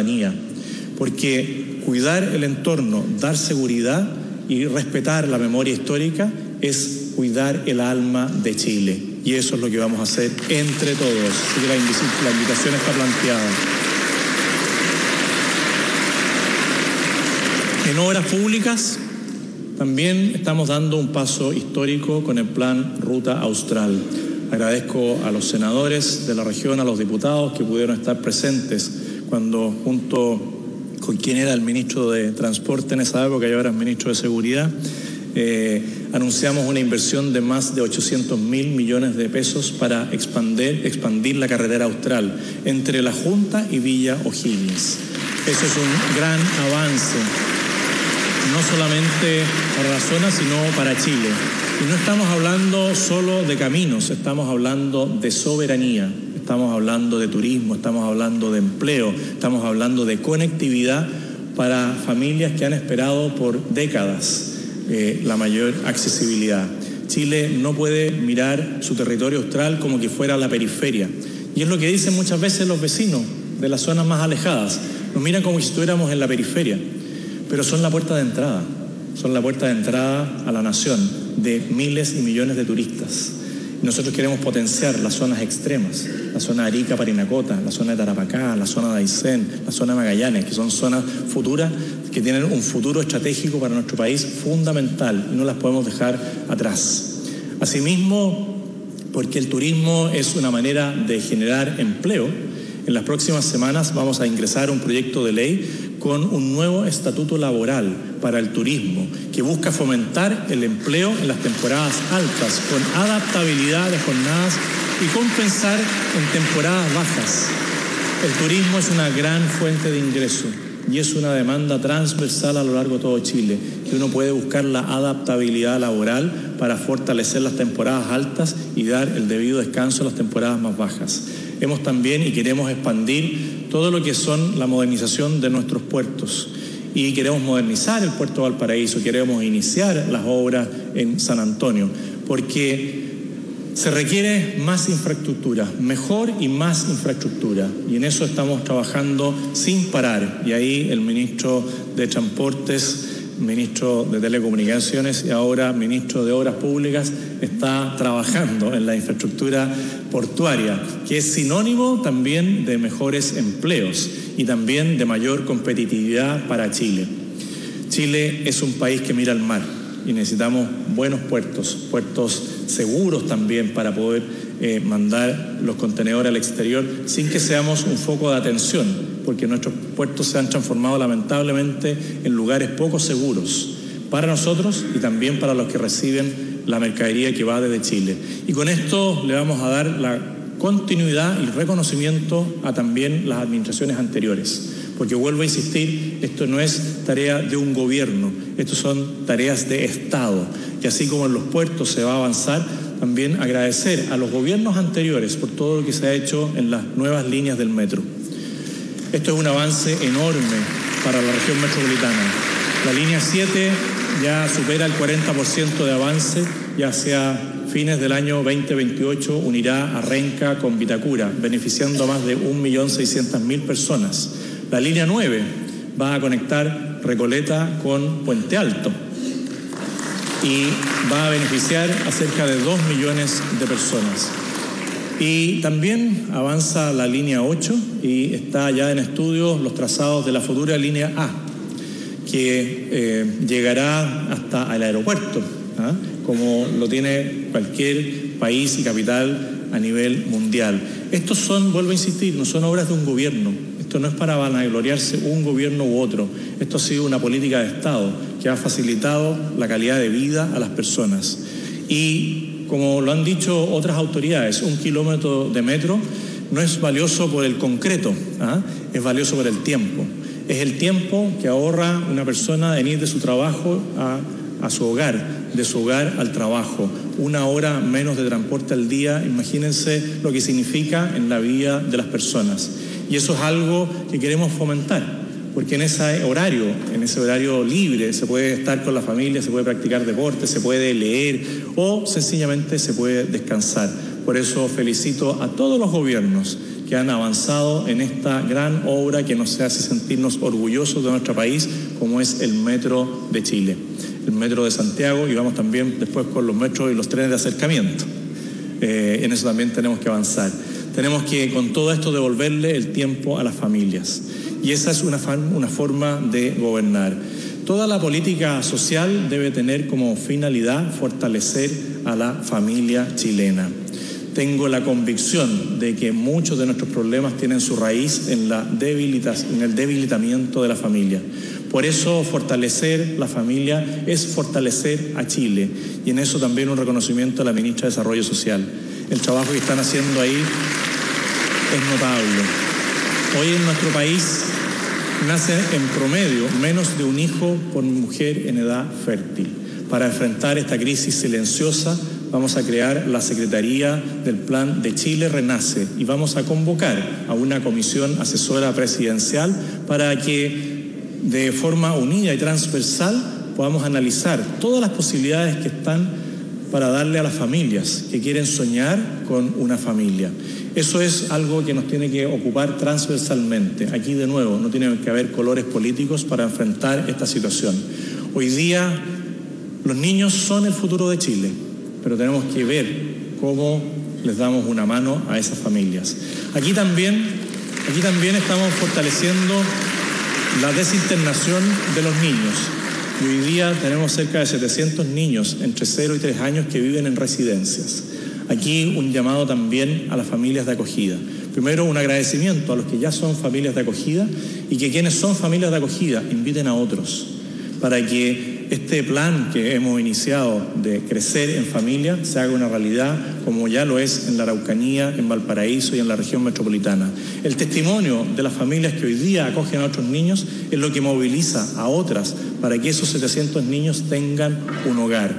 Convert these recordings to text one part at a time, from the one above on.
ciudadanía, porque cuidar el entorno, dar seguridad y respetar la memoria histórica es cuidar el alma de Chile. Y eso es lo que vamos a hacer entre todos. Así que la invitación está planteada. En obras públicas también estamos dando un paso histórico con el plan Ruta Austral. Agradezco a los senadores de la región, a los diputados que pudieron estar presentes cuando, junto con quien era el ministro de Transporte en esa época y ahora es ministro de Seguridad, anunciamos una inversión de más de 800.000 millones de pesos para expandir la carretera austral entre La Junta y Villa O'Higgins. Eso es un gran avance, no solamente para la zona, sino para Chile. Y no estamos hablando solo de caminos, estamos hablando de soberanía, estamos hablando de turismo, estamos hablando de empleo, estamos hablando de conectividad para familias que han esperado por décadas la mayor accesibilidad. Chile no puede mirar su territorio austral como que fuera la periferia. Y es lo que dicen muchas veces los vecinos de las zonas más alejadas. Nos miran como si estuviéramos en la periferia, pero son la puerta de entrada. Son la puerta de entrada a la nación de miles y millones de turistas. Nosotros queremos potenciar las zonas extremas, la zona de Arica, Parinacota, la zona de Tarapacá, la zona de Aysén, la zona de Magallanes, que son zonas futuras que tienen un futuro estratégico para nuestro país fundamental y no las podemos dejar atrás. Asimismo, porque el turismo es una manera de generar empleo, en las próximas semanas vamos a ingresar un proyecto de ley con un nuevo estatuto laboral para el turismo que busca fomentar el empleo en las temporadas altas con adaptabilidad de jornadas y compensar en temporadas bajas. El turismo es una gran fuente de ingreso y es una demanda transversal a lo largo de todo Chile, que uno puede buscar la adaptabilidad laboral para fortalecer las temporadas altas y dar el debido descanso a las temporadas más bajas. Hemos también y queremos expandir todo lo que son la modernización de nuestros puertos y queremos modernizar el puerto de Valparaíso, queremos iniciar las obras en San Antonio, porque se requiere más infraestructura, mejor y más infraestructura, y en eso estamos trabajando sin parar. Y ahí el ministro de Transportes, ministro de Telecomunicaciones y ahora ministro de Obras Públicas está trabajando en la infraestructura portuaria, que es sinónimo también de mejores empleos y también de mayor competitividad para Chile. Chile es un país que mira al mar y necesitamos buenos puertos seguros también para poder mandar los contenedores al exterior sin que seamos un foco de atención, porque nuestros puertos se han transformado lamentablemente en lugares poco seguros para nosotros y también para los que reciben la mercadería que va desde Chile. Y con esto le vamos a dar la continuidad y reconocimiento a también las administraciones anteriores, porque vuelvo a insistir, esto no es tarea de un gobierno, esto son tareas de Estado, y así como en los puertos se va a avanzar, también agradecer a los gobiernos anteriores por todo lo que se ha hecho en las nuevas líneas del metro. Esto es un avance enorme para la región metropolitana. La línea 7 ya supera el 40% de avance y hacia fines del año 2028 unirá a Renca con Vitacura, beneficiando a más de 1.600.000 personas. La línea 9 va a conectar Recoleta con Puente Alto y va a beneficiar a cerca de 2 millones de personas. Y también avanza la línea 8 y está ya en estudio los trazados de la futura línea A, que llegará hasta el aeropuerto, como lo tiene cualquier país y capital a nivel mundial. Estos son, vuelvo a insistir, no son obras de un gobierno. Esto no es para vanagloriarse un gobierno u otro. Esto ha sido una política de Estado que ha facilitado la calidad de vida a las personas. Y como lo han dicho otras autoridades, 1 kilómetro de metro no es valioso por el concreto, es valioso por el tiempo. Es el tiempo que ahorra una persona en ir de su trabajo a su hogar, de su hogar al trabajo. 1 hora menos de transporte al día, imagínense lo que significa en la vida de las personas. Y eso es algo que queremos fomentar, porque en ese horario libre se puede estar con la familia, se puede practicar deporte, se puede leer o sencillamente se puede descansar. Por eso felicito a todos los gobiernos que han avanzado en esta gran obra que nos hace sentirnos orgullosos de nuestro país, como es el Metro de Chile, el Metro de Santiago, y vamos también después con los metros y los trenes de acercamiento. En eso también tenemos que avanzar. Tenemos que, con todo esto, devolverle el tiempo a las familias. Y esa es una forma de gobernar. Toda la política social debe tener como finalidad fortalecer a la familia chilena. Tengo la convicción de que muchos de nuestros problemas tienen su raíz en el debilitamiento de la familia. Por eso fortalecer la familia es fortalecer a Chile, y en eso también un reconocimiento a la ministra de Desarrollo Social. El trabajo que están haciendo ahí es notable. Hoy en nuestro país nace en promedio menos de un hijo por mujer en edad fértil. Para enfrentar esta crisis silenciosa vamos a crear la Secretaría del Plan de Chile Renace y vamos a convocar a una comisión asesora presidencial para que de forma unida y transversal podamos analizar todas las posibilidades que están para darle a las familias que quieren soñar con una familia. Eso es algo que nos tiene que ocupar transversalmente. Aquí, de nuevo, no tiene que haber colores políticos para enfrentar esta situación. Hoy día los niños son el futuro de Chile, pero tenemos que ver cómo les damos una mano a esas familias. Aquí también estamos fortaleciendo la desinternación de los niños. Y hoy día tenemos cerca de 700 niños entre 0 y 3 años que viven en residencias. Aquí un llamado también a las familias de acogida. Primero, un agradecimiento a los que ya son familias de acogida, y que quienes son familias de acogida inviten a otros para que este plan que hemos iniciado de crecer en familia se haga una realidad, como ya lo es en la Araucanía, en Valparaíso y en la región metropolitana. El testimonio de las familias que hoy día acogen a otros niños es lo que moviliza a otras para que esos 700 niños tengan un hogar.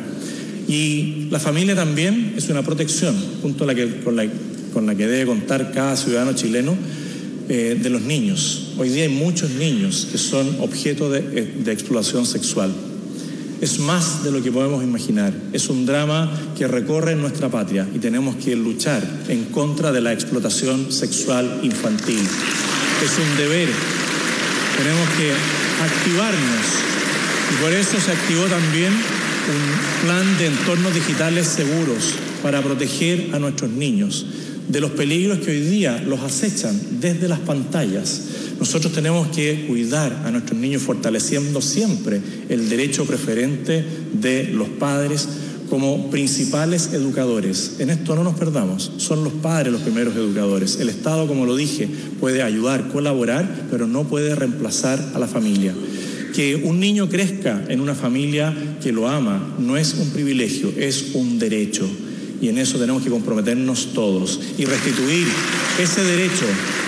Y la familia también es una protección, junto a con la que debe contar cada ciudadano chileno, de los niños. Hoy día hay muchos niños que son objeto de explotación sexual. Es más de lo que podemos imaginar. Es un drama que recorre nuestra patria y tenemos que luchar en contra de la explotación sexual infantil. Es un deber. Tenemos que activarnos, y por eso se activó también un plan de entornos digitales seguros para proteger a nuestros niños de los peligros que hoy día los acechan desde las pantallas. Nosotros tenemos que cuidar a nuestros niños fortaleciendo siempre el derecho preferente de los padres como principales educadores. En esto no nos perdamos, son los padres los primeros educadores. El Estado, como lo dije, puede ayudar, colaborar, pero no puede reemplazar a la familia. Que un niño crezca en una familia que lo ama no es un privilegio, es un derecho. Y en eso tenemos que comprometernos todos y restituir ese derecho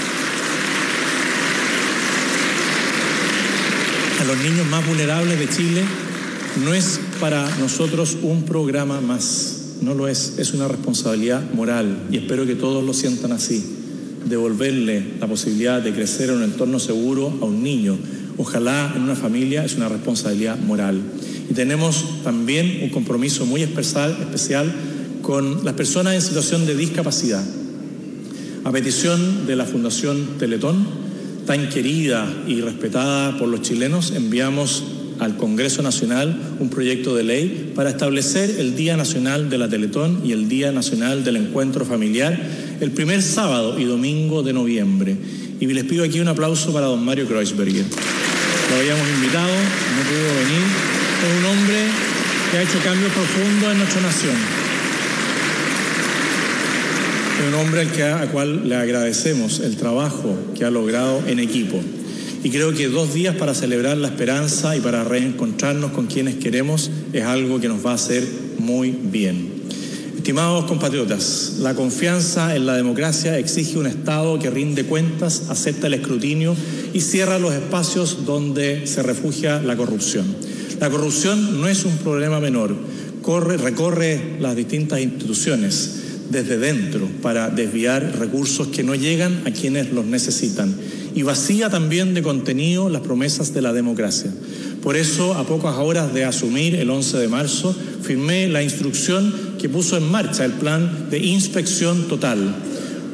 a los niños más vulnerables de Chile. No es para nosotros un programa más, no lo es una responsabilidad moral, y espero que todos lo sientan así. Devolverle la posibilidad de crecer en un entorno seguro a un niño, ojalá en una familia, es una responsabilidad moral. Y tenemos también un compromiso muy especial con las personas en situación de discapacidad. A petición de la Fundación Teletón, tan querida y respetada por los chilenos, enviamos al Congreso Nacional un proyecto de ley para establecer el Día Nacional de la Teletón y el Día Nacional del Encuentro Familiar el primer sábado y domingo de noviembre. Y les pido aquí un aplauso para don Mario Kreuzberger. Lo habíamos invitado, no pudo venir. Es un hombre que ha hecho cambios profundos en nuestra nación. Es un hombre al cual le agradecemos el trabajo que ha logrado en equipo. Y creo que 2 días para celebrar la esperanza y para reencontrarnos con quienes queremos es algo que nos va a hacer muy bien. Estimados compatriotas, la confianza en la democracia exige un Estado que rinde cuentas, acepta el escrutinio y cierra los espacios donde se refugia la corrupción. La corrupción no es un problema menor, recorre las distintas instituciones desde dentro para desviar recursos que no llegan a quienes los necesitan, y vacía también de contenido las promesas de la democracia. Por eso, a pocas horas de asumir el 11 de marzo, firmé la instrucción que puso en marcha el plan de inspección total,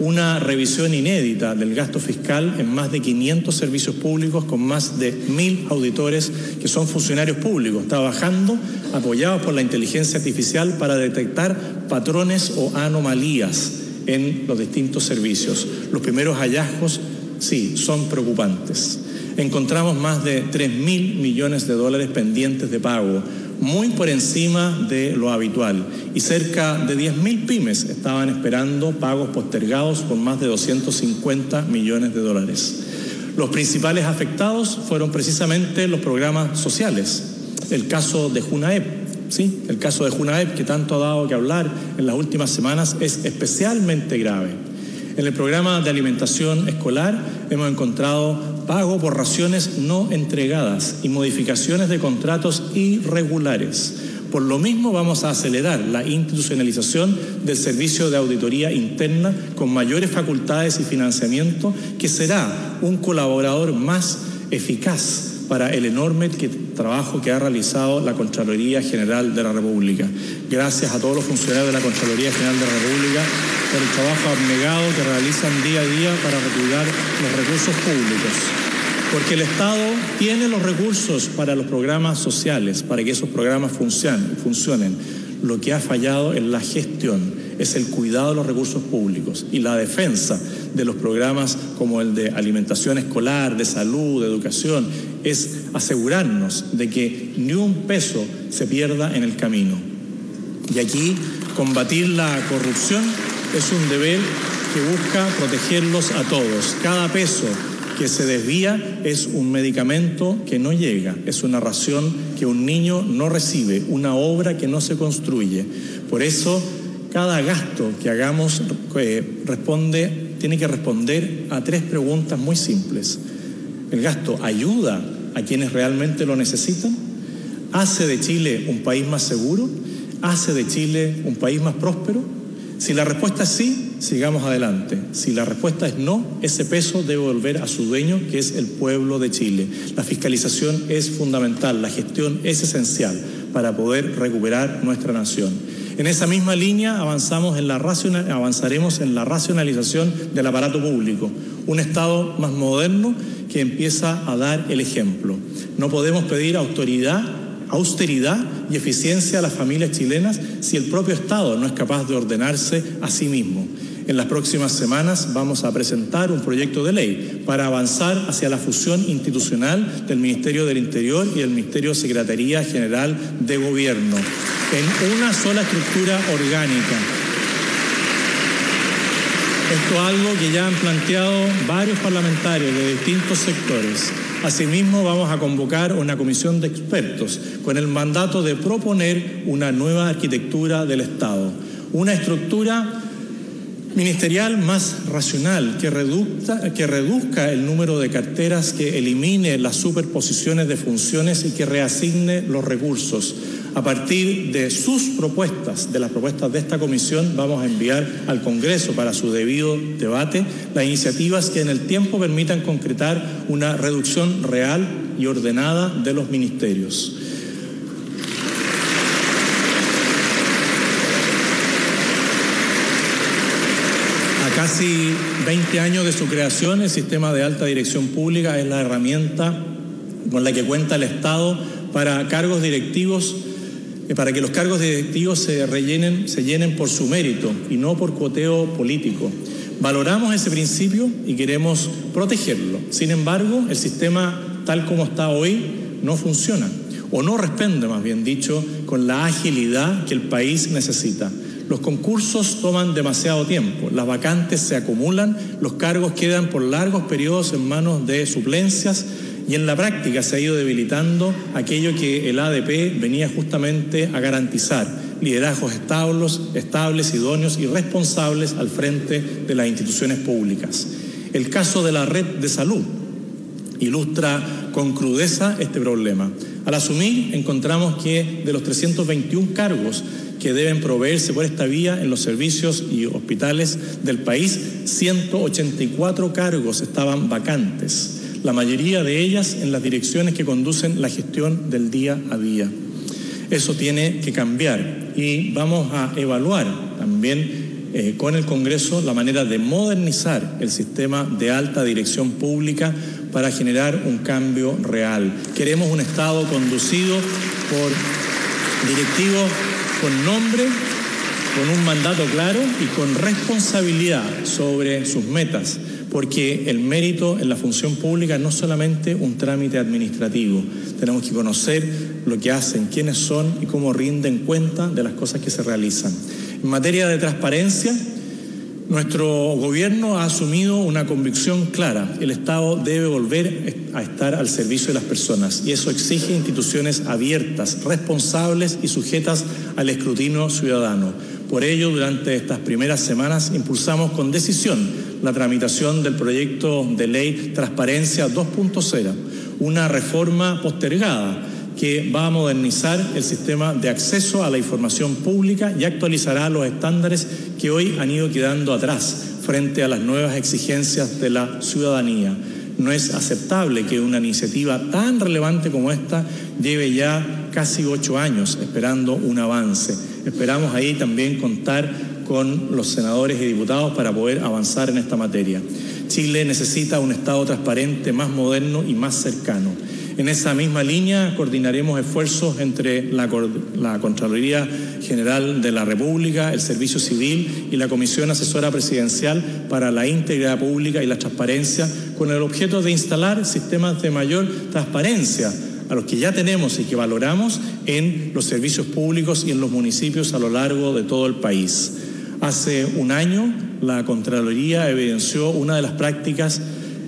una revisión inédita del gasto fiscal en más de 500 servicios públicos con más de 1.000 auditores que son funcionarios públicos, trabajando apoyados por la inteligencia artificial para detectar patrones o anomalías en los distintos servicios. Los primeros hallazgos, sí, son preocupantes. Encontramos más de 3.000 millones de dólares pendientes de pago, muy por encima de lo habitual, y cerca de 10.000 pymes estaban esperando pagos postergados por más de 250 millones de dólares. Los principales afectados fueron precisamente los programas sociales. El caso de Junaep, ¿sí? El caso de Junaep, que tanto ha dado que hablar en las últimas semanas, es especialmente grave. En el programa de alimentación escolar hemos encontrado pago por raciones no entregadas y modificaciones de contratos irregulares. Por lo mismo, vamos a acelerar la institucionalización del servicio de auditoría interna con mayores facultades y financiamiento, que será un colaborador más eficaz para el enorme trabajo que ha realizado la Contraloría General de la República. Gracias a todos los funcionarios de la Contraloría General de la República por el trabajo abnegado que realizan día a día para cuidar los recursos públicos. Porque el Estado tiene los recursos para los programas sociales, para que esos programas funcionen. Lo que ha fallado en la gestión es el cuidado de los recursos públicos y la defensa de los programas como el de alimentación escolar, de salud, de educación, es asegurarnos de que ni un peso se pierda en el camino. Y aquí, combatir la corrupción es un deber que busca protegerlos a todos. Cada peso que se desvía es un medicamento que no llega, es una ración que un niño no recibe, una obra que no se construye. Por eso, cada gasto que hagamos tiene que responder a 3 preguntas muy simples. ¿El gasto ayuda a quienes realmente lo necesitan? ¿Hace de Chile un país más seguro? ¿Hace de Chile un país más próspero? Si la respuesta es sí, sigamos adelante. Si la respuesta es no, ese peso debe volver a su dueño, que es el pueblo de Chile. La fiscalización es fundamental, la gestión es esencial para poder recuperar nuestra nación. En esa misma línea avanzaremos en la racionalización del aparato público, un Estado más moderno que empieza a dar el ejemplo. No podemos pedir austeridad y eficiencia a las familias chilenas si el propio Estado no es capaz de ordenarse a sí mismo. En las próximas semanas vamos a presentar un proyecto de ley para avanzar hacia la fusión institucional del Ministerio del Interior y del Ministerio Secretaría General de Gobierno en una sola estructura orgánica. Esto es algo que ya han planteado varios parlamentarios de distintos sectores. Asimismo, vamos a convocar una comisión de expertos con el mandato de proponer una nueva arquitectura del Estado, una estructura ministerial más racional, que reduzca el número de carteras, que elimine las superposiciones de funciones y que reasigne los recursos. A partir de sus propuestas, de las propuestas de esta comisión, vamos a enviar al Congreso para su debido debate las iniciativas que en el tiempo permitan concretar una reducción real y ordenada de los ministerios. A casi 20 años de su creación, el sistema de alta dirección pública es la herramienta con la que cuenta el Estado para cargos directivos, para que los cargos directivos se llenen por su mérito y no por cuoteo político. Valoramos ese principio y queremos protegerlo. Sin embargo, el sistema tal como está hoy no funciona, o no responde, más bien dicho, con la agilidad que el país necesita. Los concursos toman demasiado tiempo, las vacantes se acumulan, los cargos quedan por largos periodos en manos de suplencias, y en la práctica se ha ido debilitando aquello que el ADP venía justamente a garantizar: liderazgos estables, idóneos y responsables al frente de las instituciones públicas. El caso de la red de salud ilustra con crudeza este problema. Al asumir, encontramos que de los 321 cargos que deben proveerse por esta vía en los servicios y hospitales del país, 184 cargos estaban vacantes, la mayoría de ellas en las direcciones que conducen la gestión del día a día. Eso tiene que cambiar y vamos a evaluar también con el Congreso la manera de modernizar el sistema de alta dirección pública para generar un cambio real. Queremos un Estado conducido por directivos con nombre, con un mandato claro y con responsabilidad sobre sus metas, porque el mérito en la función pública no es solamente un trámite administrativo. Tenemos que conocer lo que hacen, quiénes son y cómo rinden cuenta de las cosas que se realizan. En materia de transparencia, nuestro gobierno ha asumido una convicción clara: el Estado debe volver a estar al servicio de las personas, y eso exige instituciones abiertas, responsables y sujetas al escrutinio ciudadano. Por ello, durante estas primeras semanas impulsamos con decisión la tramitación del proyecto de ley Transparencia 2.0, una reforma postergada que va a modernizar el sistema de acceso a la información pública y actualizará los estándares que hoy han ido quedando atrás frente a las nuevas exigencias de la ciudadanía. No es aceptable que una iniciativa tan relevante como esta lleve ya casi 8 años esperando un avance. Esperamos ahí también contar con los senadores y diputados para poder avanzar en esta materia. Chile necesita un Estado transparente, más moderno y más cercano. En esa misma línea coordinaremos esfuerzos entre la Contraloría General de la República, el Servicio Civil y la Comisión Asesora Presidencial para la Integridad Pública y la Transparencia, con el objeto de instalar sistemas de mayor transparencia a los que ya tenemos y que valoramos en los servicios públicos y en los municipios a lo largo de todo el país. Hace un año, la Contraloría evidenció una de las prácticas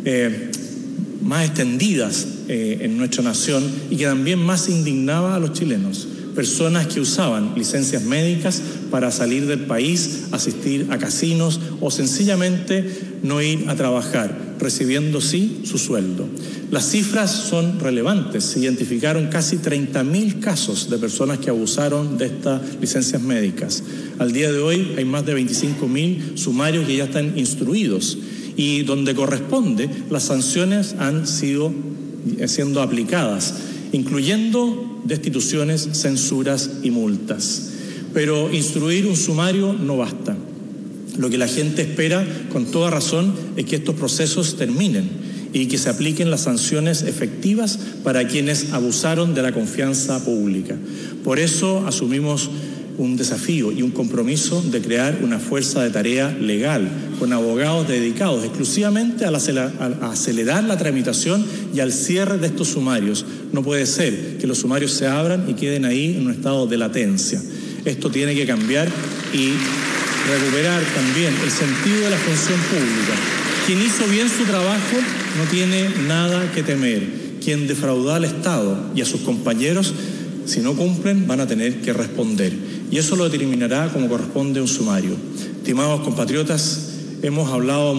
más extendidas en nuestra nación y que también más indignaba a los chilenos. Personas que usaban licencias médicas para salir del país, asistir a casinos o sencillamente no ir a trabajar, recibiendo sí su sueldo. Las cifras son relevantes. Se identificaron casi 30.000 casos de personas que abusaron de estas licencias médicas. Al día de hoy hay más de 25.000 sumarios que ya están instruidos, y donde corresponde las sanciones han sido siendo aplicadas, incluyendo destituciones, censuras y multas. Pero instruir un sumario no basta. Lo que la gente espera, con toda razón, es que estos procesos terminen y que se apliquen las sanciones efectivas para quienes abusaron de la confianza pública. Por eso asumimos un desafío y un compromiso de crear una fuerza de tarea legal con abogados dedicados exclusivamente a acelerar la tramitación y al cierre de estos sumarios. No puede ser que los sumarios se abran y queden ahí en un estado de latencia. Esto tiene que cambiar y recuperar también el sentido de la función pública. Quien hizo bien su trabajo no tiene nada que temer. Quien defraudó al Estado y a sus compañeros, si no cumplen, van a tener que responder. Y eso lo determinará como corresponde un sumario. Estimados compatriotas, he hablado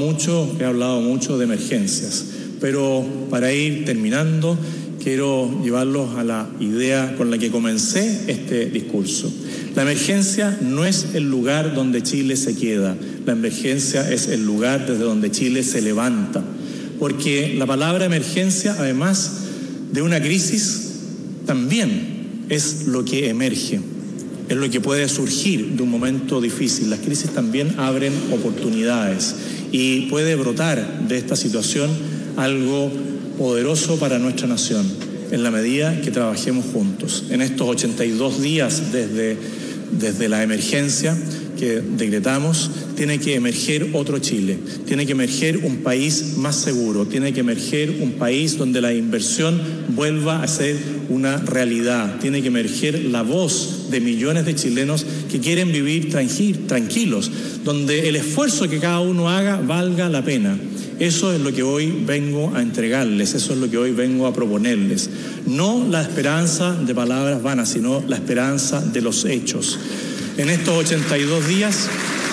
mucho de emergencias, pero para ir terminando, quiero llevarlos a la idea con la que comencé este discurso. La emergencia no es el lugar donde Chile se queda, la emergencia es el lugar desde donde Chile se levanta. Porque la palabra emergencia, además de una crisis, también es lo que emerge, es lo que puede surgir de un momento difícil. Las crisis también abren oportunidades y puede brotar de esta situación algo poderoso para nuestra nación, en la medida que trabajemos juntos. En estos 82 días desde la emergencia que decretamos, tiene que emerger otro Chile, tiene que emerger un país más seguro, tiene que emerger un país donde la inversión vuelva a ser una realidad, tiene que emerger la voz de millones de chilenos que quieren vivir tranquilos, donde el esfuerzo que cada uno haga valga la pena. Eso es lo que hoy vengo a entregarles, eso es lo que hoy vengo a proponerles. No la esperanza de palabras vanas, sino la esperanza de los hechos. En estos 82 días,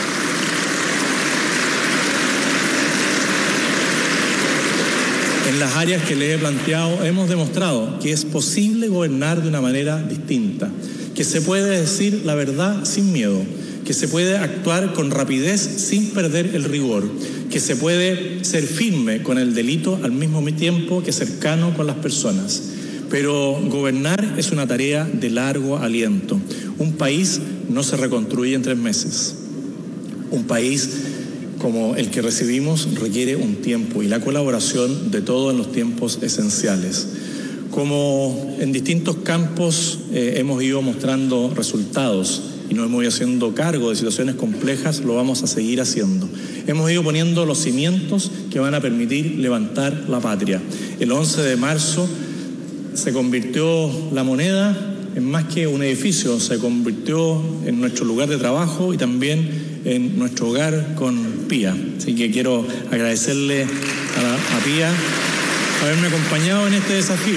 en las áreas que les he planteado, hemos demostrado que es posible gobernar de una manera distinta, que se puede decir la verdad sin miedo, que se puede actuar con rapidez sin perder el rigor, que se puede ser firme con el delito al mismo tiempo que cercano con las personas. Pero gobernar es una tarea de largo aliento. Un país no se reconstruye en 3 meses. Un país como el que recibimos requiere un tiempo y la colaboración de todos en los tiempos esenciales. Como en distintos campos hemos ido mostrando resultados y nos hemos ido haciendo cargo de situaciones complejas, lo vamos a seguir haciendo. Hemos ido poniendo los cimientos que van a permitir levantar la patria. El 11 de marzo se convirtió la moneda en más que un edificio, se convirtió en nuestro lugar de trabajo y también en nuestro hogar con Pía. Así que quiero agradecerle a Pía haberme acompañado en este desafío,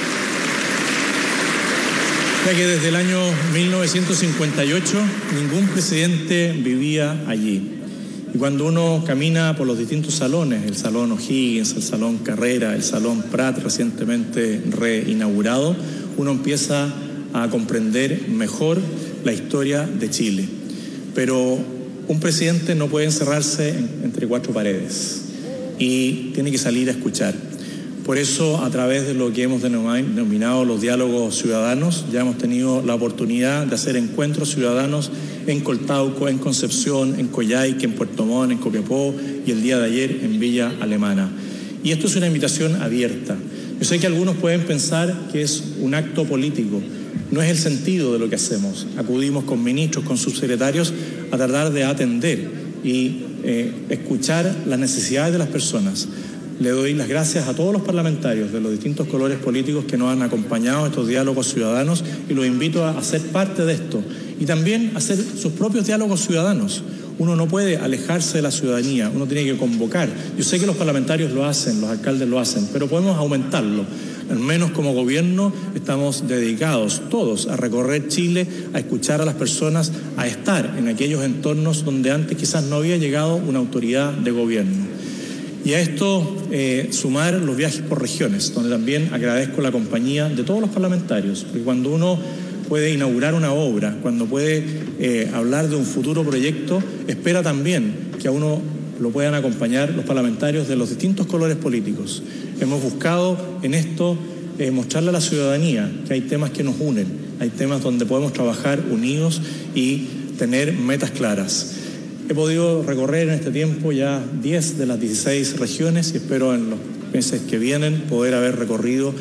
ya que desde el año 1958 ningún presidente vivía allí. Y cuando uno camina por los distintos salones, el Salón O'Higgins, el Salón Carrera, el Salón Prat recientemente reinaugurado, uno empieza a comprender mejor la historia de Chile. Pero un presidente no puede encerrarse entre cuatro paredes y tiene que salir a escuchar. Por eso, a través de lo que hemos denominado los diálogos ciudadanos, ya hemos tenido la oportunidad de hacer encuentros ciudadanos en Coltauco, en Concepción, en Coyhaique, en Puerto Montt, en Copiapó y el día de ayer en Villa Alemana. Y esto es una invitación abierta. Yo sé que algunos pueden pensar que es un acto político. No es el sentido de lo que hacemos. Acudimos con ministros, con subsecretarios a tratar de atender y escuchar las necesidades de las personas. Le doy las gracias a todos los parlamentarios de los distintos colores políticos que nos han acompañado en estos diálogos ciudadanos y los invito a ser parte de esto y también a hacer sus propios diálogos ciudadanos. Uno no puede alejarse de la ciudadanía, uno tiene que convocar. Yo sé que los parlamentarios lo hacen, los alcaldes lo hacen, pero podemos aumentarlo. Al menos como gobierno estamos dedicados todos a recorrer Chile, a escuchar a las personas, a estar en aquellos entornos donde antes quizás no había llegado una autoridad de gobierno. Y a esto sumar los viajes por regiones, donde también agradezco la compañía de todos los parlamentarios, porque cuando uno puede inaugurar una obra, cuando puede hablar de un futuro proyecto, espera también que a uno lo puedan acompañar los parlamentarios de los distintos colores políticos. Hemos buscado en esto mostrarle a la ciudadanía que hay temas que nos unen, hay temas donde podemos trabajar unidos y tener metas claras. He podido recorrer en este tiempo ya 10 de las 16 regiones y espero en los meses que vienen poder haber recorrido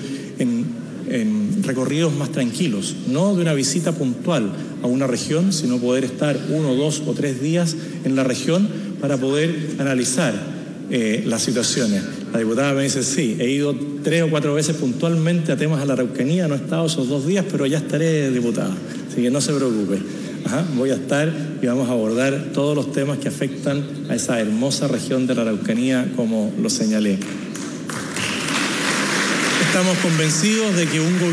en recorridos más tranquilos, no de una visita puntual a una región, sino poder estar 1, 2 o 3 días en la región para poder analizar las situaciones. La diputada me dice, sí, he ido 3 o 4 veces puntualmente a temas a la Araucanía, no he estado esos 2 días, pero ya estaré, diputada, así que no se preocupe. Voy a estar y vamos a abordar todos los temas que afectan a esa hermosa región de la Araucanía, como lo señalé. Estamos convencidos de que un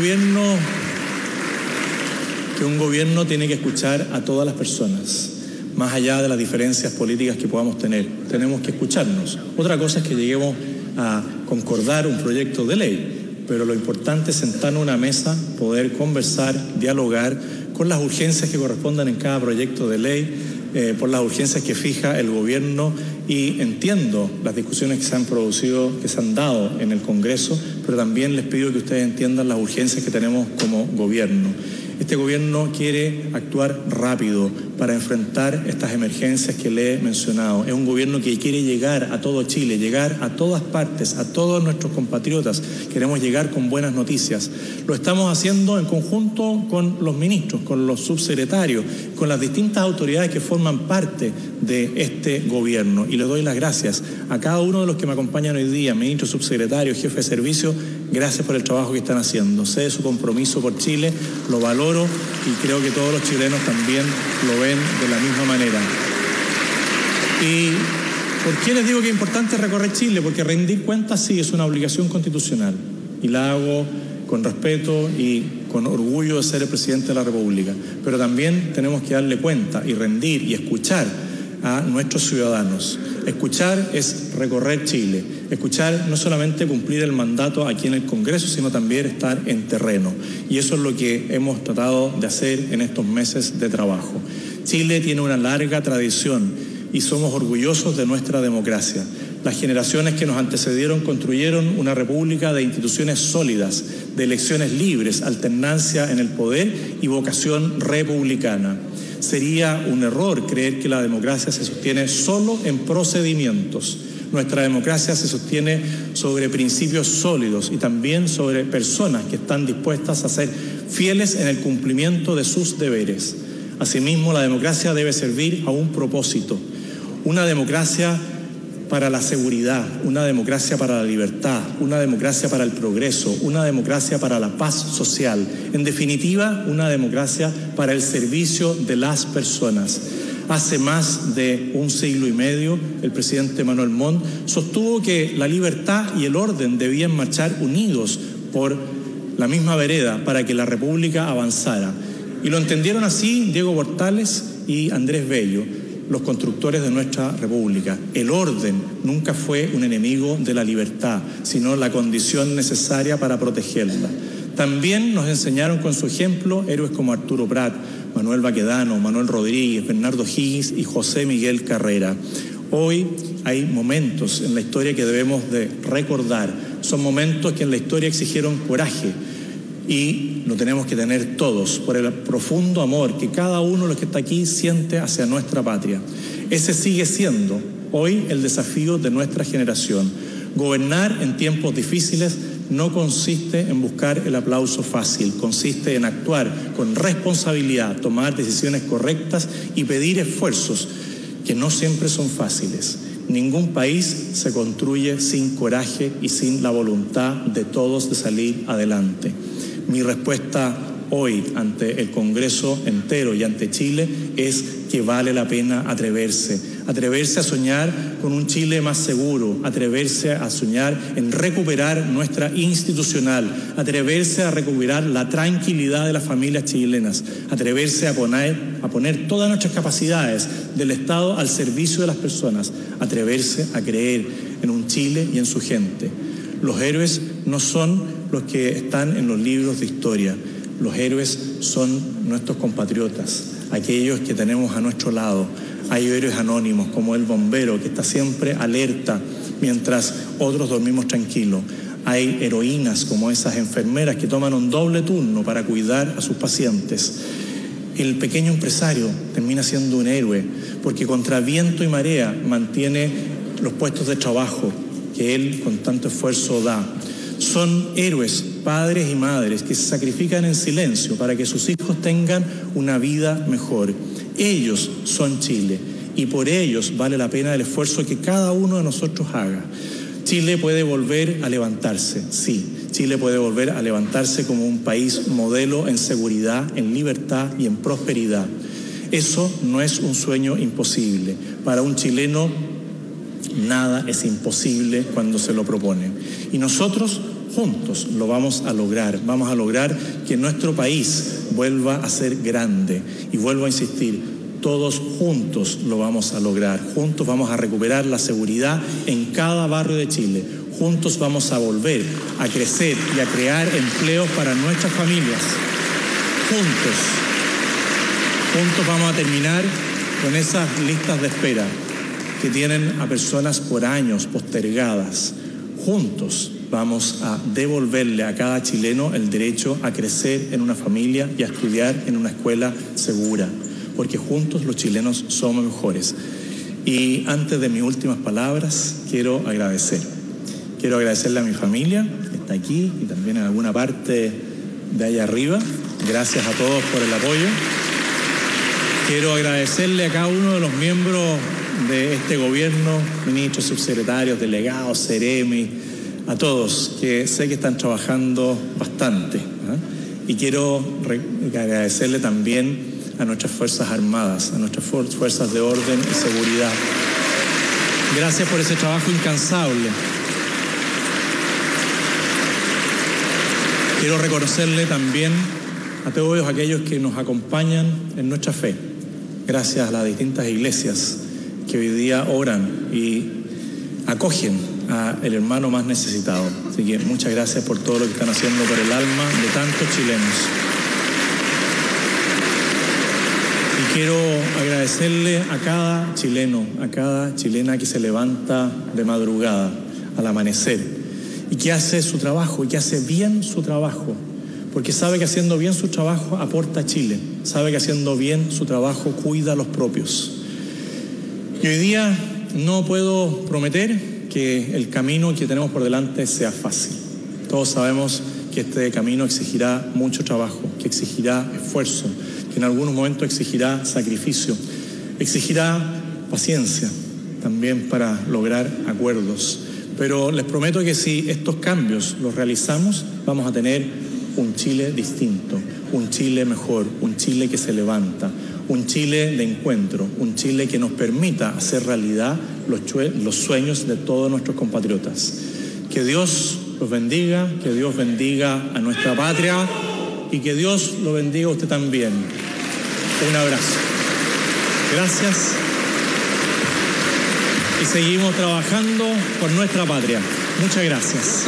gobierno tiene que escuchar a todas las personas, más allá de las diferencias políticas que podamos tener. Tenemos que escucharnos. Otra cosa es que lleguemos a concordar un proyecto de ley, pero lo importante es sentarnos a una mesa, poder conversar, dialogar con las urgencias que correspondan en cada proyecto de ley, por las urgencias que fija el gobierno, y entiendo las discusiones que se han producido, que se han dado en el Congreso, pero también les pido que ustedes entiendan las urgencias que tenemos como gobierno. Este gobierno quiere actuar rápido para enfrentar estas emergencias que le he mencionado. Es un gobierno que quiere llegar a todo Chile, llegar a todas partes, a todos nuestros compatriotas. Queremos llegar con buenas noticias. Lo estamos haciendo en conjunto con los ministros, con los subsecretarios, con las distintas autoridades que forman parte de este gobierno. Y les doy las gracias a cada uno de los que me acompañan hoy día, ministros, subsecretarios, jefes de servicio. Gracias por el trabajo que están haciendo. Sé de su compromiso por Chile, lo valoro y creo que todos los chilenos también lo ven de la misma manera. ¿Y por qué les digo que es importante recorrer Chile? Porque rendir cuentas sí es una obligación constitucional y la hago con respeto y con orgullo de ser el presidente de la República. Pero también tenemos que darle cuenta y rendir y escuchar a nuestros ciudadanos. Escuchar es recorrer Chile. Escuchar no solamente cumplir el mandato aquí en el Congreso, sino también estar en terreno. Y eso es lo que hemos tratado de hacer en estos meses de trabajo. Chile tiene una larga tradición y somos orgullosos de nuestra democracia. Las generaciones que nos antecedieron construyeron una república de instituciones sólidas, de elecciones libres, alternancia en el poder y vocación republicana. Sería un error creer que la democracia se sostiene solo en procedimientos. Nuestra democracia se sostiene sobre principios sólidos y también sobre personas que están dispuestas a ser fieles en el cumplimiento de sus deberes. Asimismo, la democracia debe servir a un propósito, una democracia para la seguridad, una democracia para la libertad, una democracia para el progreso, una democracia para la paz social, en definitiva, una democracia para el servicio de las personas. Hace más de un siglo y medio, el presidente Manuel Montt sostuvo que la libertad y el orden debían marchar unidos por la misma vereda para que la República avanzara. Y lo entendieron así Diego Portales y Andrés Bello, los constructores de nuestra República. El orden nunca fue un enemigo de la libertad, sino la condición necesaria para protegerla. También nos enseñaron con su ejemplo héroes como Arturo Prat, Manuel Baquedano, Manuel Rodríguez, Bernardo Higgins y José Miguel Carrera. Hoy hay momentos en la historia que debemos de recordar. Son momentos que en la historia exigieron coraje y lo tenemos que tener todos por el profundo amor que cada uno de los que está aquí siente hacia nuestra patria. Ese sigue siendo hoy el desafío de nuestra generación. Gobernar en tiempos difíciles no consiste en buscar el aplauso fácil, consiste en actuar con responsabilidad, tomar decisiones correctas y pedir esfuerzos que no siempre son fáciles. Ningún país se construye sin coraje y sin la voluntad de todos de salir adelante. Mi respuesta hoy ante el Congreso entero y ante Chile es que vale la pena atreverse a soñar con un Chile más seguro, atreverse a soñar en recuperar nuestra institucional, atreverse a recuperar la tranquilidad de las familias chilenas, atreverse a poner todas nuestras capacidades del Estado al servicio de las personas, atreverse a creer en un Chile y en su gente. Los héroes no son los que están en los libros de historia. Los héroes son nuestros compatriotas, aquellos que tenemos a nuestro lado. Hay héroes anónimos como el bombero que está siempre alerta mientras otros dormimos tranquilos. Hay heroínas como esas enfermeras que toman un doble turno para cuidar a sus pacientes. El pequeño empresario termina siendo un héroe porque contra viento y marea mantiene los puestos de trabajo que él con tanto esfuerzo da. Son héroes, padres y madres que se sacrifican en silencio para que sus hijos tengan una vida mejor. Ellos son Chile y por ellos vale la pena el esfuerzo que cada uno de nosotros haga. Chile puede volver a levantarse, sí. Chile puede volver a levantarse como un país modelo en seguridad, en libertad y en prosperidad. Eso no es un sueño imposible. Para un chileno nada es imposible cuando se lo proponen. Y nosotros juntos lo vamos a lograr. Vamos a lograr que nuestro país vuelva a ser grande. Y vuelvo a insistir, todos juntos lo vamos a lograr. Juntos vamos a recuperar la seguridad en cada barrio de Chile. Juntos vamos a volver a crecer y a crear empleos para nuestras familias. Juntos vamos a terminar con esas listas de espera que tienen a personas por años postergadas. Juntos vamos a devolverle a cada chileno el derecho a crecer en una familia y a estudiar en una escuela segura, porque juntos los chilenos somos mejores. Y antes de mis últimas palabras, quiero agradecerle a mi familia, que está aquí y también en alguna parte de allá arriba. Gracias a todos por el apoyo. Quiero agradecerle a cada uno de los miembros de este gobierno, ministros, subsecretarios, delegados, seremi, a todos, que sé que están trabajando bastante. Y quiero agradecerle también a nuestras Fuerzas Armadas, a nuestras fuerzas de orden y seguridad. Gracias por ese trabajo incansable. Quiero reconocerle también a todos aquellos que nos acompañan en nuestra fe. Gracias a las distintas iglesias que hoy día oran y acogen al hermano más necesitado. Así que muchas gracias por todo lo que están haciendo por el alma de tantos chilenos. Y quiero agradecerle a cada chileno, a cada chilena que se levanta de madrugada al amanecer y que hace su trabajo y que hace bien su trabajo, porque sabe que haciendo bien su trabajo aporta a Chile, sabe que haciendo bien su trabajo cuida a los propios. Y hoy día no puedo prometer que el camino que tenemos por delante sea fácil. Todos sabemos que este camino exigirá mucho trabajo, que exigirá esfuerzo, que en algunos momentos exigirá sacrificio, exigirá paciencia también para lograr acuerdos. Pero les prometo que si estos cambios los realizamos, vamos a tener un Chile distinto, un Chile mejor, un Chile que se levanta, un Chile de encuentro, un Chile que nos permita hacer realidad los sueños de todos nuestros compatriotas. Que Dios los bendiga, que Dios bendiga a nuestra patria y que Dios lo bendiga a usted también. Un abrazo. Gracias. Y seguimos trabajando por nuestra patria. Muchas gracias.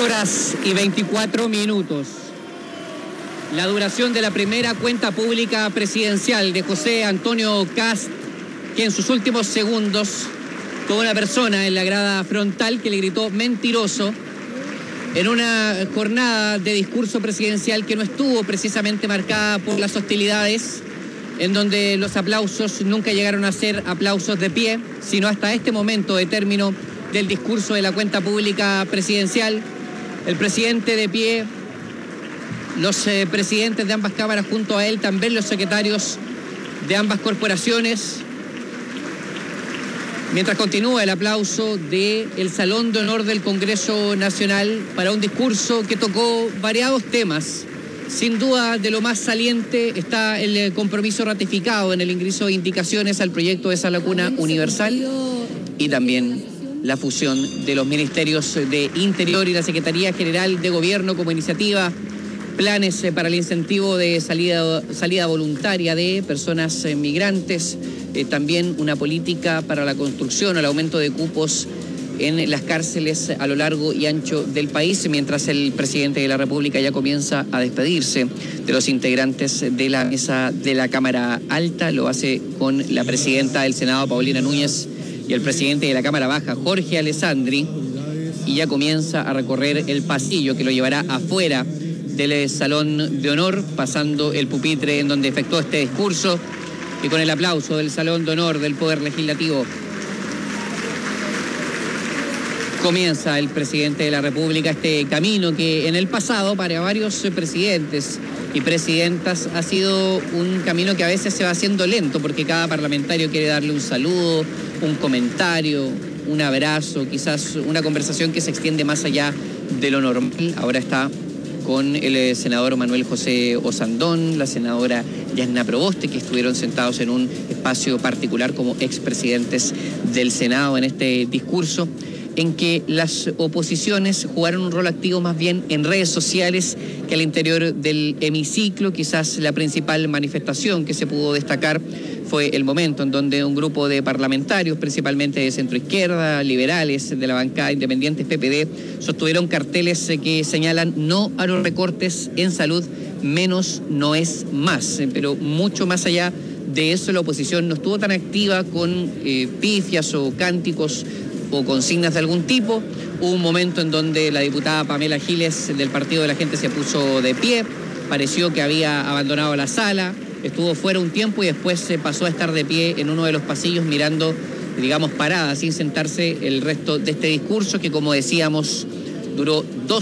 2:24. La duración de la primera cuenta pública presidencial de José Antonio Kast, que en sus últimos segundos tuvo una persona en la grada frontal que le gritó mentiroso en una jornada de discurso presidencial que no estuvo precisamente marcada por las hostilidades, en donde los aplausos nunca llegaron a ser aplausos de pie, sino hasta este momento de término del discurso de la cuenta pública presidencial. El presidente de pie, los presidentes de ambas cámaras junto a él, también los secretarios de ambas corporaciones, mientras continúa el aplauso del Salón de Honor del Congreso Nacional para un discurso que tocó variados temas. Sin duda, de lo más saliente está el compromiso ratificado en el ingreso de indicaciones al proyecto de sala cuna universal y también la fusión de los ministerios de Interior y la Secretaría General de Gobierno como iniciativa, planes para el incentivo de salida voluntaria de personas migrantes, también una política para la construcción o el aumento de cupos en las cárceles a lo largo y ancho del país, mientras el presidente de la República ya comienza a despedirse de los integrantes de la mesa de la Cámara Alta. Lo hace con la presidenta del Senado, Paulina Núñez, y el presidente de la Cámara Baja, Jorge Alessandri, y ya comienza a recorrer el pasillo que lo llevará afuera del Salón de Honor, pasando el pupitre en donde efectuó este discurso, y con el aplauso del Salón de Honor del Poder Legislativo comienza el presidente de la República este camino que en el pasado para varios presidentes y presidentas ha sido un camino que a veces se va haciendo lento porque cada parlamentario quiere darle un saludo, un comentario, un abrazo, quizás una conversación que se extiende más allá de lo normal. Ahora está con el senador Manuel José Osandón, la senadora Yasna Proboste, que estuvieron sentados en un espacio particular como expresidentes del Senado en este discurso, en que las oposiciones jugaron un rol activo más bien en redes sociales que al interior del hemiciclo. Quizás la principal manifestación que se pudo destacar fue el momento en donde un grupo de parlamentarios, principalmente de centroizquierda, liberales, de la bancada independientes PPD, sostuvieron carteles que señalan no a los recortes en salud, menos no es más. Pero mucho más allá de eso, la oposición no estuvo tan activa con pifias o cánticos o consignas de algún tipo. Hubo un momento en donde la diputada Pamela Giles del Partido de la Gente se puso de pie, pareció que había abandonado la sala, estuvo fuera un tiempo y después se pasó a estar de pie en uno de los pasillos mirando, digamos, parada, sin sentarse el resto de este discurso que, como decíamos, duró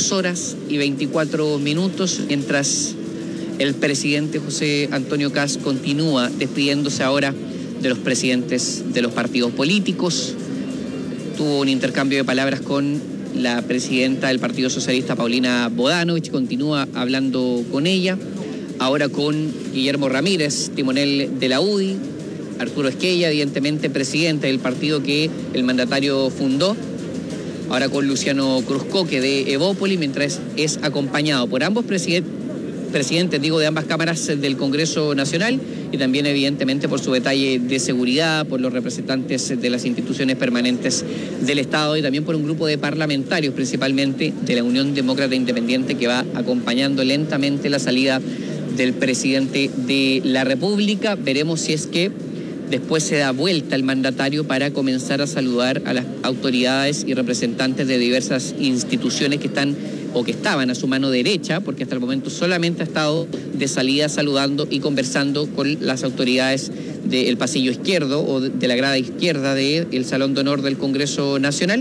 2:24, mientras el presidente José Antonio Kast continúa despidiéndose ahora de los presidentes de los partidos políticos. Tuvo un intercambio de palabras con la presidenta del Partido Socialista, Paulina Bodanovich, continúa hablando con ella, ahora con Guillermo Ramírez, timonel de la UDI, Arturo Esquella, evidentemente presidente del partido que el mandatario fundó, ahora con Luciano Cruzcoque de Evópoli, mientras es acompañado por ambos presidentes de ambas cámaras del Congreso Nacional y también evidentemente por su detalle de seguridad, por los representantes de las instituciones permanentes del Estado y también por un grupo de parlamentarios, principalmente de la Unión Demócrata Independiente, que va acompañando lentamente la salida del presidente de la República. Veremos si es que después se da vuelta el mandatario para comenzar a saludar a las autoridades y representantes de diversas instituciones que están o que estaban a su mano derecha, porque hasta el momento solamente ha estado de salida saludando y conversando con las autoridades del pasillo izquierdo o de la grada izquierda del Salón de Honor del Congreso Nacional.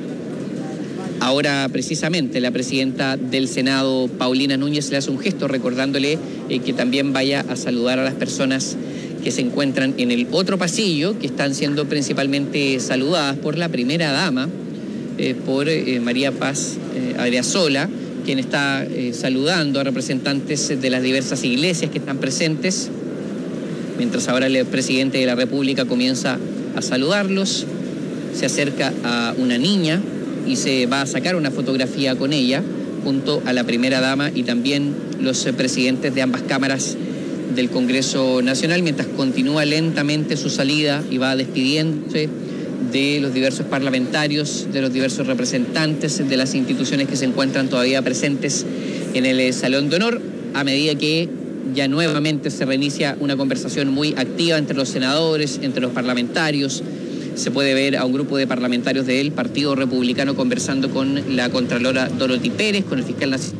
Ahora precisamente la presidenta del Senado, Paulina Núñez, le hace un gesto recordándole que también vaya a saludar a las personas que se encuentran en el otro pasillo, que están siendo principalmente saludadas por la primera dama, por María Paz Adriasola, quien está saludando a representantes de las diversas iglesias que están presentes, mientras ahora el presidente de la República comienza a saludarlos, se acerca a una niña y se va a sacar una fotografía con ella, junto a la primera dama y también los presidentes de ambas cámaras del Congreso Nacional, mientras continúa lentamente su salida y va despidiéndose de los diversos parlamentarios, de los diversos representantes de las instituciones que se encuentran todavía presentes en el Salón de Honor, a medida que ya nuevamente se reinicia una conversación muy activa entre los senadores, entre los parlamentarios. Se puede ver a un grupo de parlamentarios del Partido Republicano conversando con la Contralora Dorothy Pérez, con el fiscal nacional.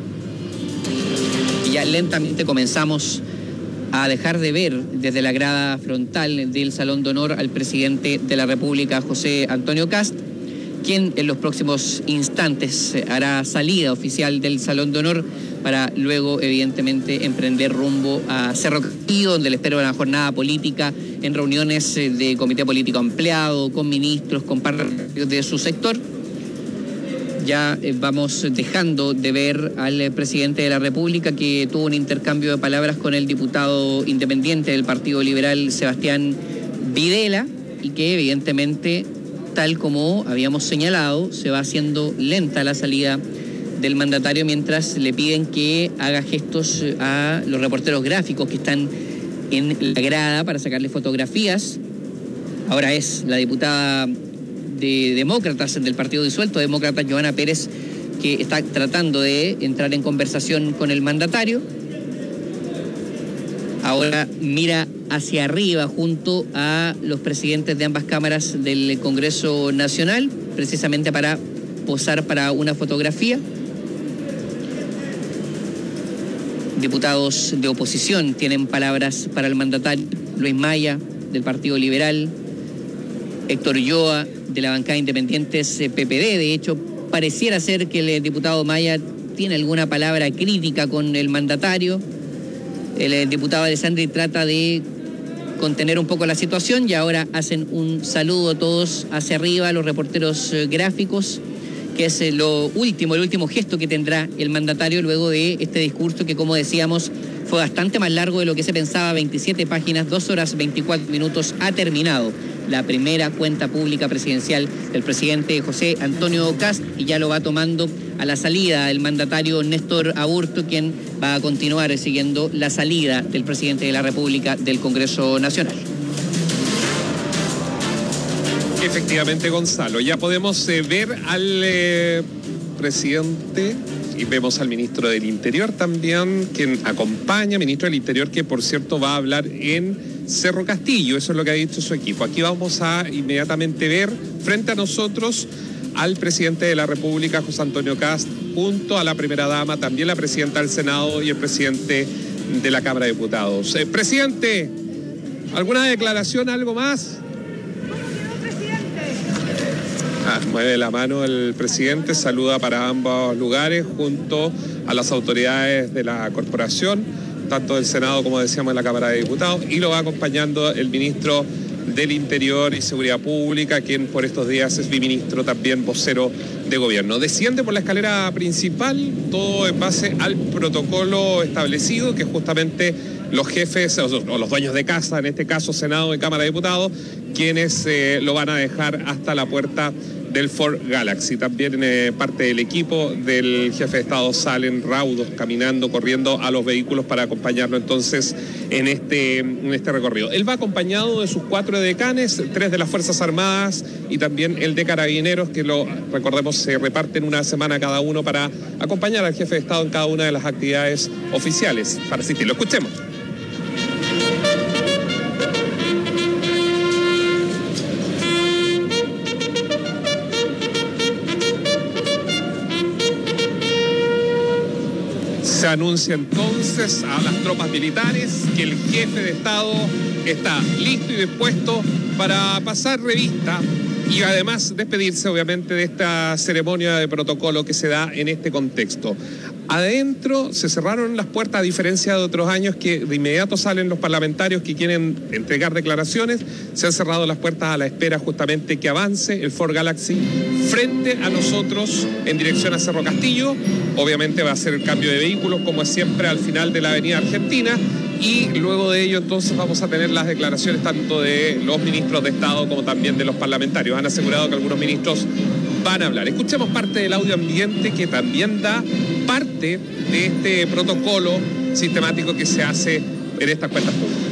Y ya lentamente comenzamos a dejar de ver desde la grada frontal del Salón de Honor al presidente de la República, José Antonio Kast, quien en los próximos instantes hará salida oficial del Salón de Honor para luego, evidentemente, emprender rumbo a Cerro Castillo, donde le espera una jornada política en reuniones de comité político ampliado, con ministros, con parlamentarios de su sector. Ya vamos dejando de ver al presidente de la República, que tuvo un intercambio de palabras con el diputado independiente del Partido Liberal, Sebastián Videla, y que evidentemente, tal como habíamos señalado, se va haciendo lenta la salida del mandatario mientras le piden que haga gestos a los reporteros gráficos que están en la grada para sacarle fotografías. Ahora es la diputada de Demócratas, del partido disuelto, Demócratas, Johanna Pérez, que está tratando de entrar en conversación con el mandatario. Ahora mira hacia arriba junto a los presidentes de ambas cámaras del Congreso Nacional, precisamente para posar para una fotografía. Diputados de oposición tienen palabras para el mandatario: Luis Maya, del Partido Liberal, Héctor Ulloa, de la bancada Independientes PPD. De hecho, pareciera ser que el diputado Maya tiene alguna palabra crítica con el mandatario. El diputado Alessandri trata de contener un poco la situación y ahora hacen un saludo todos hacia arriba, los reporteros gráficos, que es el último gesto que tendrá el mandatario luego de este discurso que, como decíamos, fue bastante más largo de lo que se pensaba, 27 páginas, 2 horas 24 minutos, ha terminado la primera cuenta pública presidencial del presidente José Antonio Kast, y ya lo va tomando a la salida el mandatario Néstor Aburto, quien va a continuar siguiendo la salida del presidente de la República del Congreso Nacional. Efectivamente, Gonzalo, ya podemos ver al presidente y vemos al ministro del Interior también, quien acompaña, ministro del Interior, que por cierto va a hablar en Cerro Castillo, eso es lo que ha dicho su equipo. Aquí vamos a inmediatamente ver frente a nosotros al presidente de la República, José Antonio Kast, junto a la primera dama, también la presidenta del Senado y el presidente de la Cámara de Diputados. Presidente, ¿alguna declaración, algo más? Mueve la mano el presidente, saluda para ambos lugares junto a las autoridades de la corporación, tanto del Senado como decíamos de la Cámara de Diputados, y lo va acompañando el ministro del Interior y Seguridad Pública, quien por estos días es biministro, también vocero de gobierno. Desciende por la escalera principal, todo en base al protocolo establecido, que justamente los jefes o los dueños de casa, en este caso Senado y Cámara de Diputados, quienes lo van a dejar hasta la puerta del Ford Galaxy. También parte del equipo del jefe de Estado salen raudos, caminando, corriendo a los vehículos para acompañarlo entonces en este recorrido. Él va acompañado de sus 4 decanes, 3 de las Fuerzas Armadas y también el de Carabineros, que recordemos se reparten una semana cada uno para acompañar al jefe de Estado en cada una de las actividades oficiales para asistirlo. Escuchemos. anuncia entonces a las tropas militares que el jefe de Estado está listo y dispuesto para pasar revista y además despedirse obviamente de esta ceremonia de protocolo que se da en este contexto. Adentro se cerraron las puertas, a diferencia de otros años que de inmediato salen los parlamentarios que quieren entregar declaraciones. Se han cerrado las puertas a la espera justamente que avance el Ford Galaxy frente a nosotros en dirección a Cerro Castillo. Obviamente va a ser el cambio de vehículos como es siempre al final de la avenida Argentina. Y luego de ello entonces vamos a tener las declaraciones tanto de los ministros de Estado como también de los parlamentarios. Han asegurado que algunos ministros van a hablar. Escuchemos parte del audio ambiente que también da parte de este protocolo sistemático que se hace en estas cuentas públicas.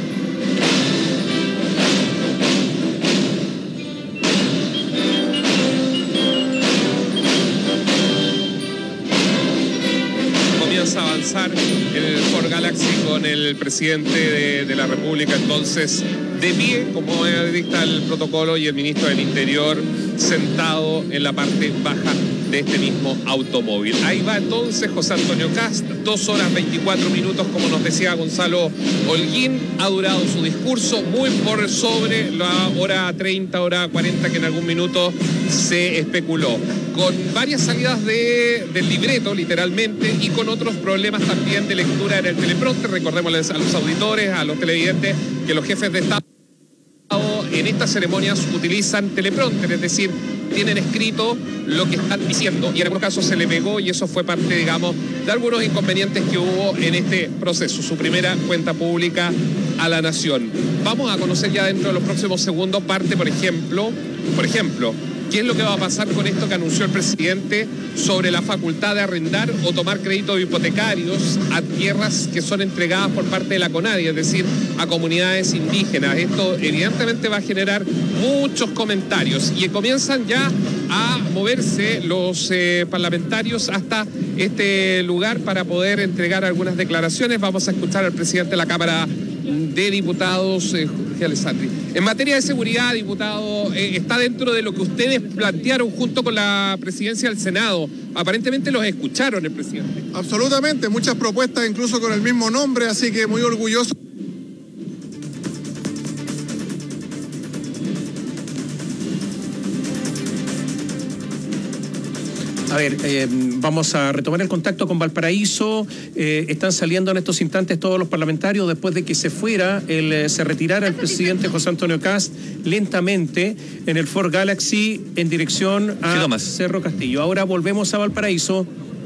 Comienza a avanzar el Ford Galaxy con el presidente de la República entonces de pie, como dicta el protocolo, y el ministro del Interior sentado en la parte baja de este mismo automóvil. Ahí va entonces José Antonio Kast, 2 horas 24 minutos, como nos decía Gonzalo Holguín. Ha durado su discurso muy por sobre la hora 30, hora 40 que en algún minuto se especuló, con varias salidas del libreto literalmente y con otros problemas también de lectura en el teleprompter. Recordémosles a los auditores, a los televidentes, que los jefes de Estado en estas ceremonias utilizan teleprompter, es decir, tienen escrito lo que están diciendo, y en algunos casos se le pegó, y eso fue parte, digamos, de algunos inconvenientes que hubo en este proceso, su primera cuenta pública a la nación. Vamos a conocer ya dentro de los próximos segundos parte, por ejemplo, ¿qué es lo que va a pasar con esto que anunció el presidente sobre la facultad de arrendar o tomar créditos hipotecarios a tierras que son entregadas por parte de la CONADI, es decir, a comunidades indígenas? Esto evidentemente va a generar muchos comentarios y comienzan ya a moverse los parlamentarios hasta este lugar para poder entregar algunas declaraciones. Vamos a escuchar al presidente de la Cámara de Diputados, Jorge Alessandri. En materia de seguridad, diputado, está dentro de lo que ustedes plantearon junto con la presidencia del Senado. Aparentemente los escucharon el presidente. Absolutamente, muchas propuestas incluso con el mismo nombre, así que muy orgulloso. A ver, vamos a retomar el contacto con Valparaíso. Están saliendo en estos instantes todos los parlamentarios después de que se retirara el presidente José Antonio Kast lentamente en el Ford Galaxy en dirección a Cerro Castillo. Ahora volvemos a Valparaíso.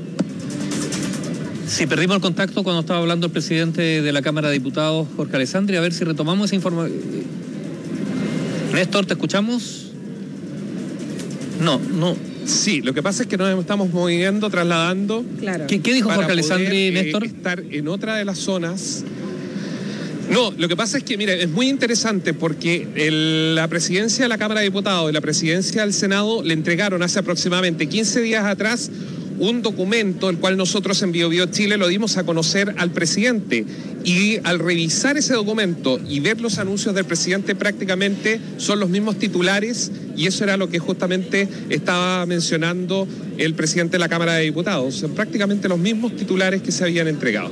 Sí, perdimos el contacto cuando estaba hablando el presidente de la Cámara de Diputados, Jorge Alessandri. A ver si retomamos esa información. Néstor, ¿te escuchamos? No. Sí, lo que pasa es que nos estamos moviendo, trasladando. Claro. ¿Qué dijo Jorge Alessandri, Néstor? Estar en otra de las zonas. No, lo que pasa es que, mire, es muy interesante porque la presidencia de la Cámara de Diputados y la presidencia del Senado le entregaron hace aproximadamente 15 días atrás un documento, el cual nosotros en BioBio Chile lo dimos a conocer al presidente. Y al revisar ese documento y ver los anuncios del presidente, prácticamente son los mismos titulares, y eso era lo que justamente estaba mencionando el presidente de la Cámara de Diputados. Son prácticamente los mismos titulares que se habían entregado.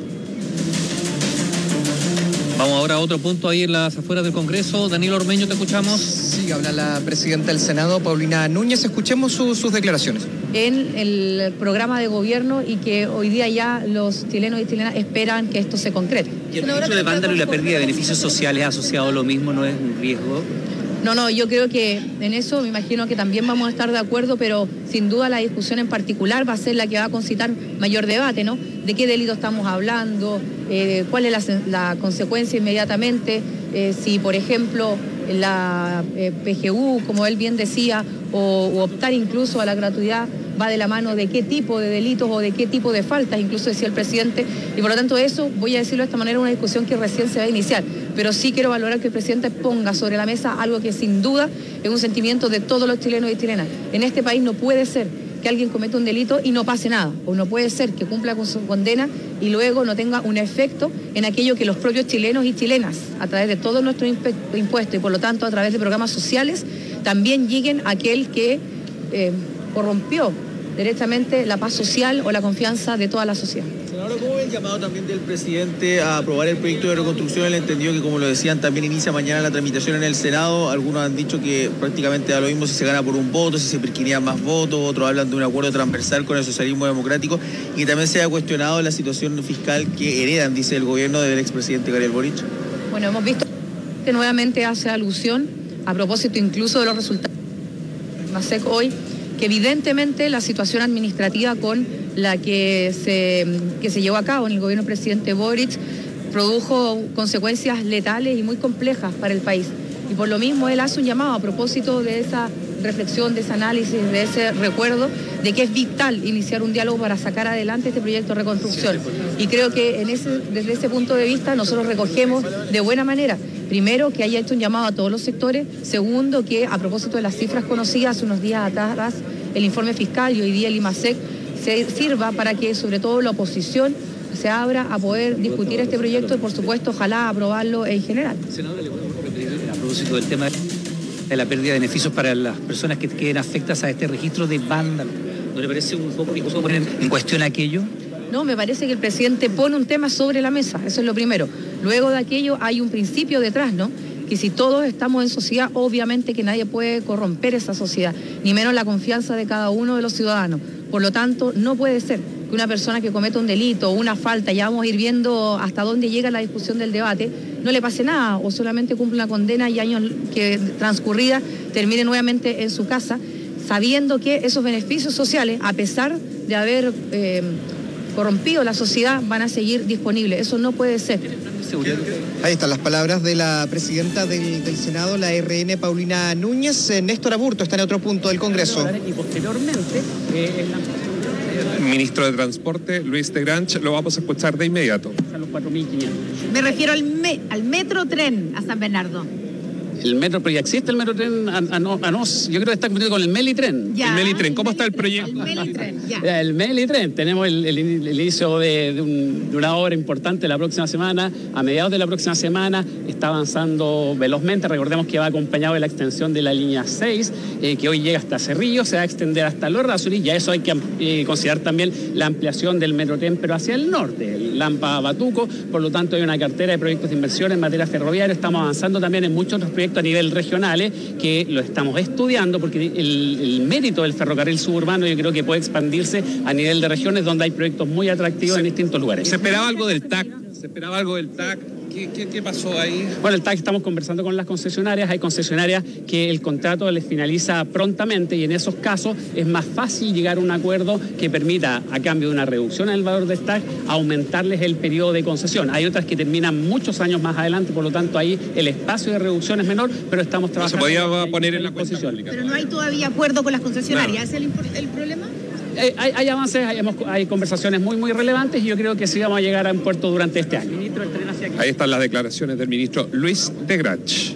Vamos ahora a otro punto ahí en las afueras del Congreso. Danilo Ormeño, ¿te escuchamos? Sí, habla la presidenta del Senado, Paulina Núñez. Escuchemos sus declaraciones. En el programa de gobierno y que hoy día ya los chilenos y chilenas esperan que esto se concrete. ¿Y el hecho de vándalo y la pérdida de beneficios sociales asociado a lo mismo no es un riesgo? No, yo creo que en eso me imagino que también vamos a estar de acuerdo, pero sin duda la discusión en particular va a ser la que va a concitar mayor debate, ¿no? De qué delito estamos hablando, cuál es la consecuencia inmediatamente, si por ejemplo la PGU, como él bien decía, o optar incluso a la gratuidad va de la mano de qué tipo de delitos o de qué tipo de faltas, incluso decía el presidente, y por lo tanto eso, voy a decirlo de esta manera, una discusión que recién se va a iniciar, pero sí quiero valorar que el presidente ponga sobre la mesa algo que sin duda es un sentimiento de todos los chilenos y chilenas. En este país no puede ser que alguien cometa un delito y no pase nada, o no puede ser que cumpla con su condena y luego no tenga un efecto en aquello que los propios chilenos y chilenas, a través de todos nuestros impuestos y por lo tanto a través de programas sociales, también lleguen a aquel que corrompió directamente la paz social o la confianza de toda la sociedad. Ahora, ¿cómo ve el llamado también del presidente a aprobar el proyecto de reconstrucción? Él entendió que, como lo decían, también inicia mañana la tramitación en el Senado. Algunos han dicho que prácticamente da lo mismo si se gana por un voto, si se perquirían más votos. Otros hablan de un acuerdo transversal con el socialismo democrático. Y también se ha cuestionado la situación fiscal que heredan, dice el gobierno del expresidente Gabriel Boric. Bueno, hemos visto que nuevamente hace alusión, a propósito incluso de los resultados de MASEC hoy, que evidentemente la situación administrativa con la que se llevó a cabo en el gobierno del presidente Boric produjo consecuencias letales y muy complejas para el país. Y por lo mismo él hace un llamado a propósito de esa reflexión, de ese análisis, de ese recuerdo, de que es vital iniciar un diálogo para sacar adelante este proyecto de reconstrucción. Y creo que desde ese punto de vista nosotros recogemos de buena manera, primero, que haya hecho un llamado a todos los sectores; segundo, que a propósito de las cifras conocidas hace unos días atrás, el informe fiscal y hoy día el IMASEC, se sirva para que sobre todo la oposición se abra a poder discutir este proyecto y, por supuesto, ojalá aprobarlo en general. Senadora, le podemos repetir a propósito del tema de la pérdida de beneficios para las personas que queden afectadas a este registro de vándalos. ¿No le parece un poco riesgoso poner en cuestión aquello? No, me parece que el presidente pone un tema sobre la mesa, eso es lo primero. Luego de aquello hay un principio detrás, ¿no? Que si todos estamos en sociedad, obviamente que nadie puede corromper esa sociedad, ni menos la confianza de cada uno de los ciudadanos. Por lo tanto, no puede ser que una persona que cometa un delito o una falta, ya vamos a ir viendo hasta dónde llega la discusión del debate, no le pase nada o solamente cumple una condena y años que transcurrida termine nuevamente en su casa, sabiendo que esos beneficios sociales, a pesar de haber corrompido la sociedad, van a seguir disponibles. Eso no puede ser. Ahí están las palabras de la presidenta del Senado, la RN, Paulina Núñez. Néstor Aburto está en otro punto del Congreso. Y posteriormente, Ministro de Transporte, Luis de Granch, lo vamos a escuchar de inmediato. a los 4.500. Me refiero al Metrotren a San Bernardo. El metro, pero ya existe el Metrotren yo creo que está confundido con el Melitren. Ya, el Melitren, ¿cómo está el proyecto? El Melitren, ya. El Melitren, tenemos el inicio de una obra importante la próxima semana. A mediados de la próxima semana está avanzando velozmente. Recordemos que va acompañado de la extensión de la línea 6, que hoy llega hasta Cerrillo, se va a extender hasta Los Errázuriz, y a eso hay que considerar también la ampliación del Metrotren, pero hacia el norte, el Lampa-Batuco. Por lo tanto, hay una cartera de proyectos de inversión en materia ferroviaria. Estamos avanzando también en muchos otros proyectos a nivel regionales que lo estamos estudiando, porque el mérito del ferrocarril suburbano yo creo que puede expandirse a nivel de regiones donde hay proyectos muy atractivos en distintos lugares. ¿Se esperaba algo del TAC? ¿Qué pasó ahí? Bueno, el TAC, estamos conversando con las concesionarias. Hay concesionarias que el contrato les finaliza prontamente y en esos casos es más fácil llegar a un acuerdo que permita, a cambio de una reducción en el valor del TAC, aumentarles el periodo de concesión. Hay otras que terminan muchos años más adelante, por lo tanto ahí el espacio de reducción es menor, pero estamos trabajando. ¿Se podía poner en la posición? Pero no hay todavía acuerdo con las concesionarias. Claro. ¿Es el problema? Hay avances, hay conversaciones muy relevantes y yo creo que sí vamos a llegar a un puerto durante este año. Ahí están las declaraciones del ministro Luis de Granch.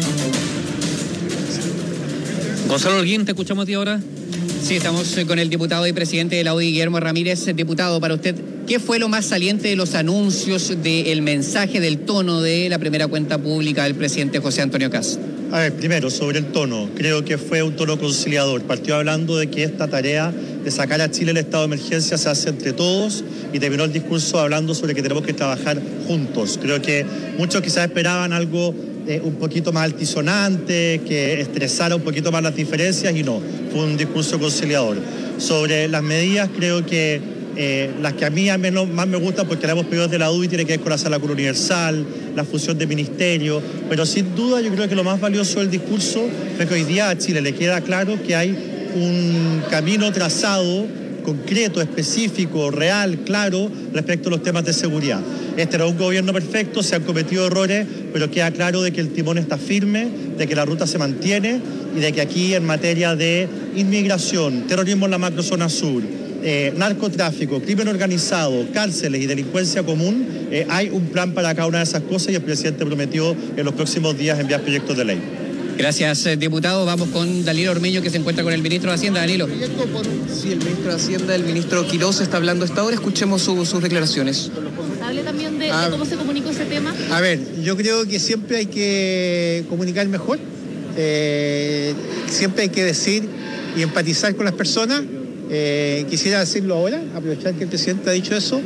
Gonzalo Holguín, te escuchamos a ti ahora. Sí, estamos con el diputado y presidente de la UDI, Guillermo Ramírez. Diputado, para usted, ¿qué fue lo más saliente de los anuncios, del mensaje, del tono de la primera cuenta pública del presidente José Antonio Kast? A ver, primero, sobre el tono, creo que fue un tono conciliador. Partió hablando de que esta tarea de sacar a Chile del estado de emergencia se hace entre todos y terminó el discurso hablando sobre que tenemos que trabajar juntos. Creo que muchos quizás esperaban algo un poquito más altisonante, que estresara un poquito más las diferencias, y no, fue un discurso conciliador. Sobre las medidas, creo que las que a mí más me gustan, porque las hemos pedido desde la UDI, tiene que ver con la sala cura universal, la fusión de ministerio, pero sin duda yo creo que lo más valioso del discurso es que hoy día a Chile le queda claro que hay un camino trazado, concreto, específico, real, claro, respecto a los temas de seguridad. Este era un gobierno perfecto, se han cometido errores, pero queda claro de que el timón está firme, de que la ruta se mantiene y de que aquí en materia de inmigración, terrorismo en la macrozona sur, narcotráfico, crimen organizado, cárceles y delincuencia común, hay un plan para cada una de esas cosas y el presidente prometió en los próximos días enviar proyectos de ley. Gracias, diputado. Vamos con Danilo Ormeño, que se encuentra con el ministro de Hacienda. Danilo. Sí, el ministro de Hacienda, el ministro Quirós, está hablando a esta hora. Escuchemos sus declaraciones. ¿Hable también de cómo se comunicó ese tema? A ver, yo creo que siempre hay que comunicar mejor. Siempre hay que decir y empatizar con las personas. Quisiera decirlo ahora, aprovechar que el presidente ha dicho eso.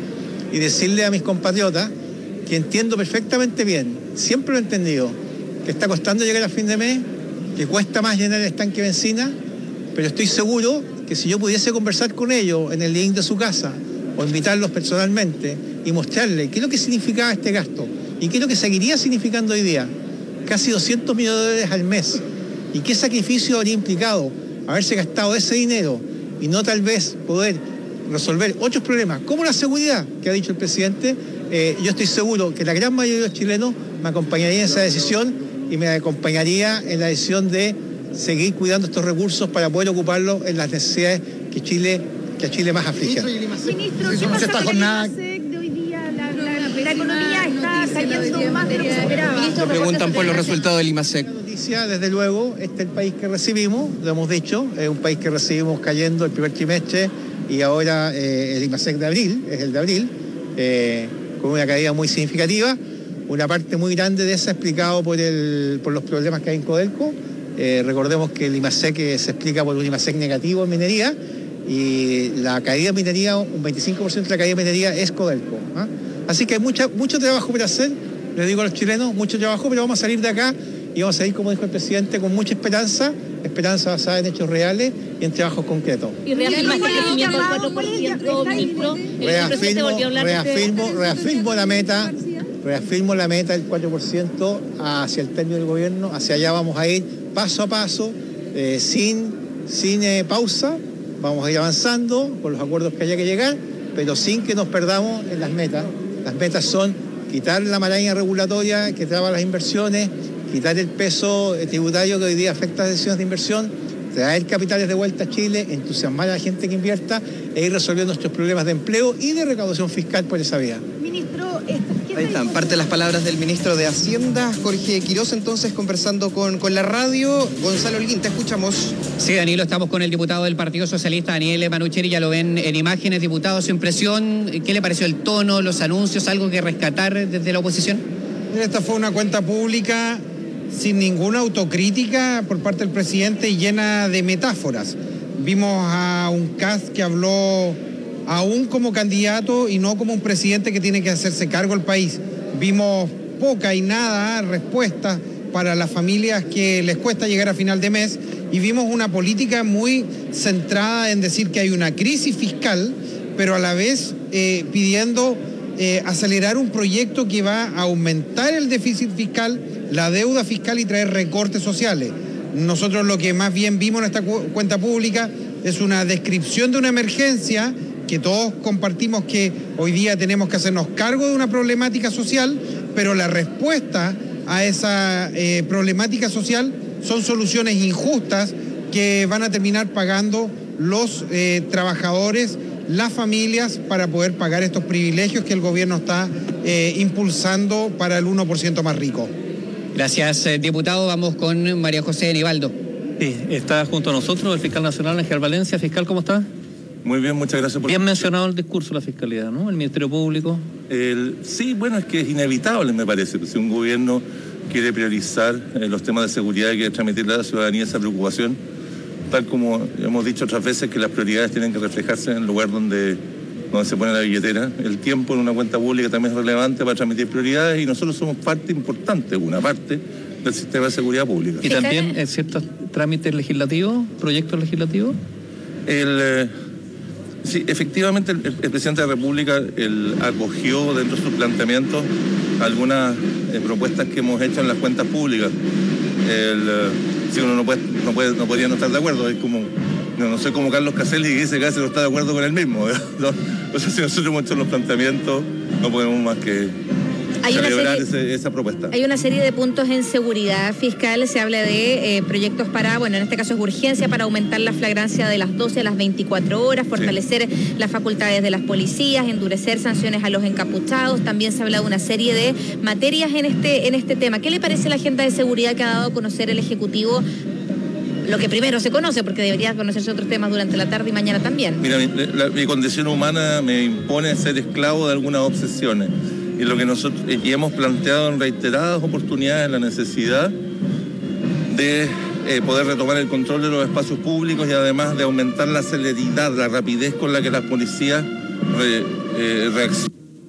y decirle a mis compatriotas que entiendo perfectamente bien, siempre lo he entendido, que está costando llegar a fin de mes, que cuesta más llenar el estanque de benzina, pero estoy seguro que si yo pudiese conversar con ellos en el living de su casa o invitarlos personalmente y mostrarles qué es lo que significaba este gasto y qué es lo que seguiría significando hoy día, casi 200 millones de dólares al mes, y qué sacrificio habría implicado haberse gastado ese dinero y no tal vez poder resolver otros problemas, como la seguridad que ha dicho el presidente. Yo estoy seguro que la gran mayoría de los chilenos me acompañaría en esa decisión y me acompañaría en la decisión de seguir cuidando estos recursos para poder ocuparlos en las necesidades que a Chile más afligen. Ministro, ¿qué pasa con la IMASEC de hoy día? La economía está cayendo más de lo que se esperaba. Nos preguntan por los resultados del IMASEC. Noticia, desde luego, este es el país que recibimos, lo hemos dicho, es un país que recibimos cayendo el primer trimestre y ahora el IMASEC de abril, es el de abril, con una caída muy significativa. Una parte muy grande de esa explicado por los problemas que hay en Codelco. Recordemos que el IMASEC se explica por un IMASEC negativo en minería y la caída de minería, un 25% de la caída de minería es Codelco. Así que hay mucho trabajo por hacer, les digo a los chilenos, mucho trabajo, pero vamos a salir de acá y vamos a salir, como dijo el presidente, con mucha esperanza basada en hechos reales y en trabajos concretos. ¿Y realmente el crecimiento del 4%, ministro? Reafirmo la meta del 4% hacia el término del gobierno, hacia allá vamos a ir paso a paso, sin pausa, vamos a ir avanzando con los acuerdos que haya que llegar, pero sin que nos perdamos en las metas. Las metas son quitar la maraña regulatoria que traba las inversiones, quitar el peso tributario que hoy día afecta a las decisiones de inversión, traer capitales de vuelta a Chile, entusiasmar a la gente que invierta e ir resolviendo nuestros problemas de empleo y de recaudación fiscal por esa vía. Ministro, ahí están parte de las palabras del ministro de Hacienda, Jorge Quiroz, entonces conversando con la radio. Gonzalo Holguín, te escuchamos. Sí, Danilo, estamos con el diputado del Partido Socialista, Daniel Manucheri, ya lo ven en imágenes. Diputado, su impresión, ¿qué le pareció el tono, los anuncios, algo que rescatar desde la oposición? Esta fue una cuenta pública sin ninguna autocrítica por parte del presidente y llena de metáforas. Vimos a un Kast que habló aún como candidato y no como un presidente que tiene que hacerse cargo del país. Vimos poca y nada respuesta para las familias que les cuesta llegar a final de mes y vimos una política muy centrada en decir que hay una crisis fiscal, pero a la vez pidiendo acelerar un proyecto que va a aumentar el déficit fiscal, la deuda fiscal y traer recortes sociales. Nosotros lo que más bien vimos en esta cuenta pública es una descripción de una emergencia que todos compartimos, que hoy día tenemos que hacernos cargo de una problemática social, pero la respuesta a esa problemática social son soluciones injustas que van a terminar pagando los trabajadores, las familias, para poder pagar estos privilegios que el gobierno está impulsando para el 1% más rico. Gracias, diputado. Vamos con María José Nivaldo. Sí, está junto a nosotros el fiscal nacional, Ángel Valencia. Fiscal, ¿cómo está? Muy bien, muchas gracias por... Bien mencionado el discurso de la Fiscalía, ¿no? El Ministerio Público. Sí, bueno, es que es inevitable, me parece. Si un gobierno quiere priorizar los temas de seguridad y quiere transmitirle a la ciudadanía esa preocupación, tal como hemos dicho otras veces, que las prioridades tienen que reflejarse en el lugar donde se pone la billetera. El tiempo en una cuenta pública también es relevante para transmitir prioridades y nosotros somos parte importante, una parte del sistema de seguridad pública. ¿Y también en ciertos trámites legislativos, proyectos legislativos? Sí, efectivamente el presidente de la República acogió dentro de sus planteamientos algunas propuestas que hemos hecho en las cuentas públicas. Si uno no podría no estar de acuerdo, es como, no soy como Carlos Caselli que dice que casi no está de acuerdo con él mismo. O sea, si nosotros hemos hecho los planteamientos, no podemos más que celebrar esa propuesta. Hay una serie de puntos en seguridad fiscal, se habla de proyectos para, bueno, en este caso es urgencia, para aumentar la flagrancia de las 12 a las 24 horas, fortalecer las facultades de las policías, endurecer sanciones a los encapuchados. También se habla de una serie de materias en este tema. ¿Qué le parece la agenda de seguridad que ha dado a conocer el Ejecutivo? Lo que primero se conoce, porque debería conocerse otros temas durante la tarde y mañana también. Mira, mi condición humana me impone ser esclavo de algunas obsesiones. Y lo que nosotros hemos planteado en reiteradas oportunidades, la necesidad de poder retomar el control de los espacios públicos y además de aumentar la celeridad, la rapidez con la que las policías reaccionan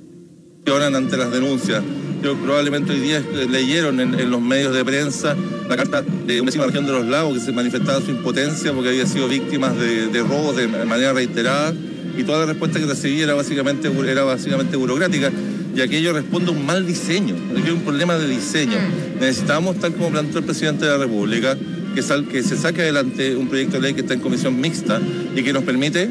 ante las denuncias. Probablemente hoy día leyeron en los medios de prensa la carta de un vecino de la región de Los Lagos que se manifestaba su impotencia porque había sido víctima de robos de manera reiterada, y toda la respuesta que recibía era básicamente burocrática, y aquello responde a un mal diseño, aquello es un problema de diseño. Necesitamos, tal como planteó el presidente de la República, que se saque adelante un proyecto de ley que está en comisión mixta y que nos permite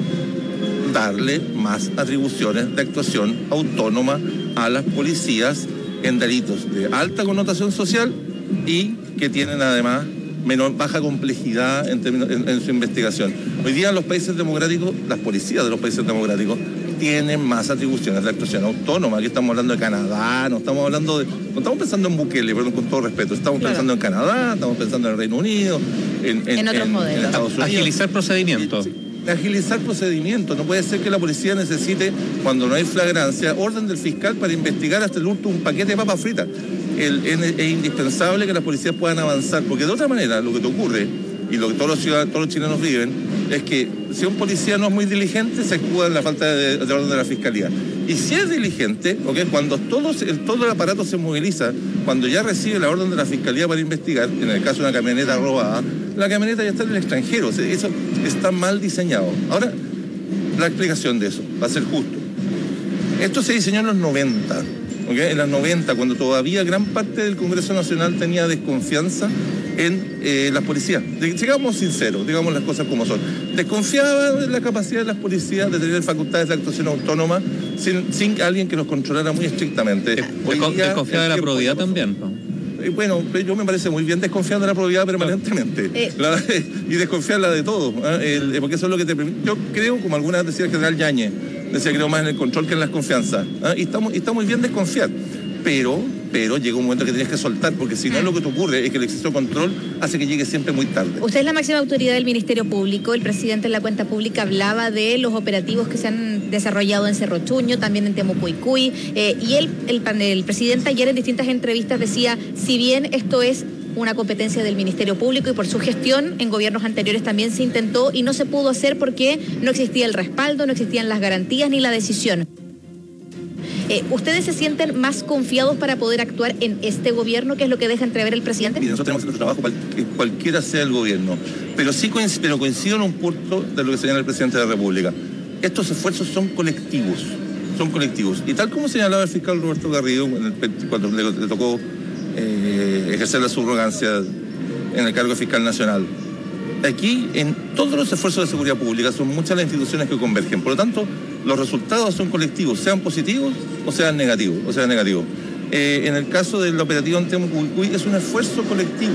darle más atribuciones de actuación autónoma a las policías en delitos de alta connotación social y que tienen además baja complejidad en su investigación. Hoy día en los países democráticos, las policías de los países democráticos tienen más atribuciones de actuación autónoma. Aquí estamos hablando de Canadá, no estamos pensando en Bukele, perdón, con todo respeto, estamos pensando en Canadá, estamos pensando en el Reino Unido, en otros modelos. En Estados Unidos. Agilizar procedimientos. Agilizar procedimientos. No puede ser que la policía necesite, cuando no hay flagrancia, orden del fiscal para investigar hasta el último paquete de papas fritas. Es indispensable que las policías puedan avanzar, porque de otra manera lo que te ocurre, y lo que todos los chilenos viven, es que si un policía no es muy diligente, se escuda en la falta de orden de la fiscalía. Y si es diligente, cuando todo el aparato se moviliza, cuando ya recibe la orden de la fiscalía para investigar, en el caso de una camioneta robada, la camioneta ya está en el extranjero. Eso está mal diseñado. Ahora, la explicación de eso va a ser justo. Esto se diseñó en los 90. En los 90, cuando todavía gran parte del Congreso Nacional tenía desconfianza en las policías. Digamos sinceros, digamos las cosas como son. Desconfiaba de la capacidad de las policías de tener facultades de actuación autónoma sin alguien que los controlara muy estrictamente. Desconfiaba de la probidad también, ¿no? Bueno, yo me parece muy bien desconfiar de la probidad permanentemente y desconfiarla de todo, porque eso es lo que te permite. Yo creo, como algunas decía el general Yáñez, creo más en el control que en las confianzas, y está muy bien desconfiar, pero llega un momento que tienes que soltar, porque si no, lo que te ocurre es que el exceso de control hace que llegue siempre muy tarde. Usted es la máxima autoridad del Ministerio Público. El presidente en la cuenta pública hablaba de los operativos que se han desarrollado en Cerro Chuño, también en Temucuicui, y el presidente ayer en distintas entrevistas decía, si bien esto es una competencia del Ministerio Público y por su gestión en gobiernos anteriores también se intentó y no se pudo hacer porque no existía el respaldo, no existían las garantías ni la decisión. ¿Ustedes se sienten más confiados para poder actuar en este gobierno, que es lo que deja entrever el presidente? Mira, nosotros tenemos nuestro trabajo cualquiera sea el gobierno, pero coincido en un punto de lo que señala el presidente de la República. Estos esfuerzos son colectivos, y tal como señalaba el fiscal Roberto Garrido cuando le tocó ejercer la subrogancia en el cargo de fiscal nacional. Aquí, en todos los esfuerzos de seguridad pública, son muchas las instituciones que convergen. Por lo tanto, los resultados son colectivos, sean positivos o sean negativos. En el caso del operativo en Temucuicui es un esfuerzo colectivo.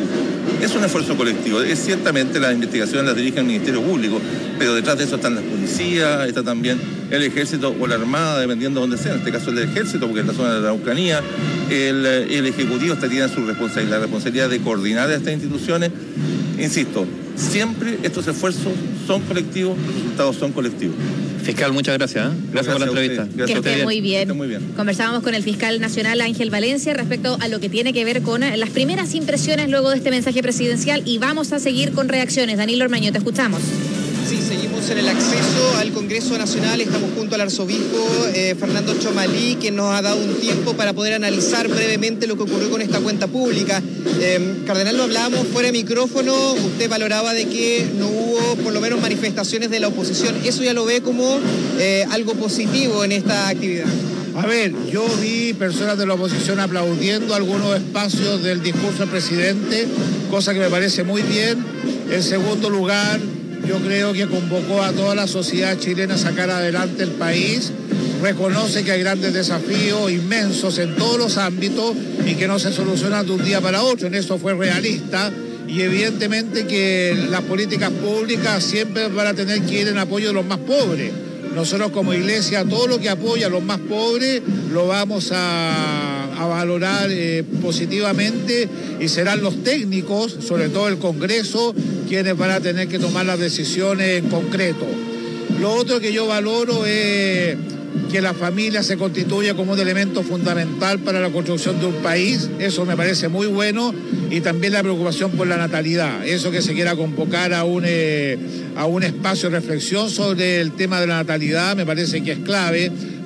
Es ciertamente las investigaciones las dirige el Ministerio Público, pero detrás de eso están las policías, está también el Ejército o la Armada, dependiendo de dónde sea. En este caso el Ejército, porque es la zona de la Araucanía. El Ejecutivo tiene la responsabilidad de coordinar a estas instituciones. Insisto, siempre estos esfuerzos son colectivos, los resultados son colectivos. Fiscal, muchas gracias. Gracias por la entrevista. Que esté muy bien. Conversábamos con el fiscal nacional Ángel Valencia respecto a lo que tiene que ver con las primeras impresiones luego de este mensaje presidencial, y vamos a seguir con reacciones. Danilo Ormaño, te escuchamos. Sí, seguimos en el acceso al Congreso Nacional. Estamos junto al arzobispo Fernando Chomalí, quien nos ha dado un tiempo para poder analizar brevemente lo que ocurrió con esta cuenta pública. Cardenal, lo hablábamos fuera de micrófono. Usted valoraba de que no hubo por lo menos manifestaciones de la oposición. ¿Eso ya lo ve como algo positivo en esta actividad? A ver, yo vi personas de la oposición aplaudiendo algunos espacios del discurso del presidente, cosa que me parece muy bien. En segundo lugar, yo creo que convocó a toda la sociedad chilena a sacar adelante el país, reconoce que hay grandes desafíos inmensos en todos los ámbitos y que no se solucionan de un día para otro. En eso fue realista, y evidentemente que las políticas públicas siempre van a tener que ir en apoyo de los más pobres. Nosotros como iglesia, todo lo que apoya a los más pobres lo vamos a valorar positivamente, y serán los técnicos, sobre todo el Congreso, quienes van a tener que tomar las decisiones en concreto. Lo otro que yo valoro es que la familia se constituye como un elemento fundamental para la construcción de un país. Eso me parece muy bueno, y también la preocupación por la natalidad. Eso que se quiera convocar a un espacio de reflexión sobre el tema de la natalidad me parece que es clave,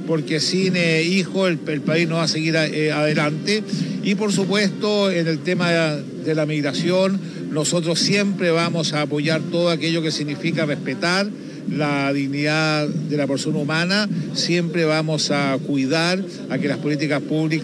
porque sin hijos el país no va a seguir adelante. Y por supuesto, en el tema de la migración, nosotros siempre vamos a apoyar todo aquello que significa respetar la dignidad de la persona humana, siempre vamos a cuidar a que las políticas públicas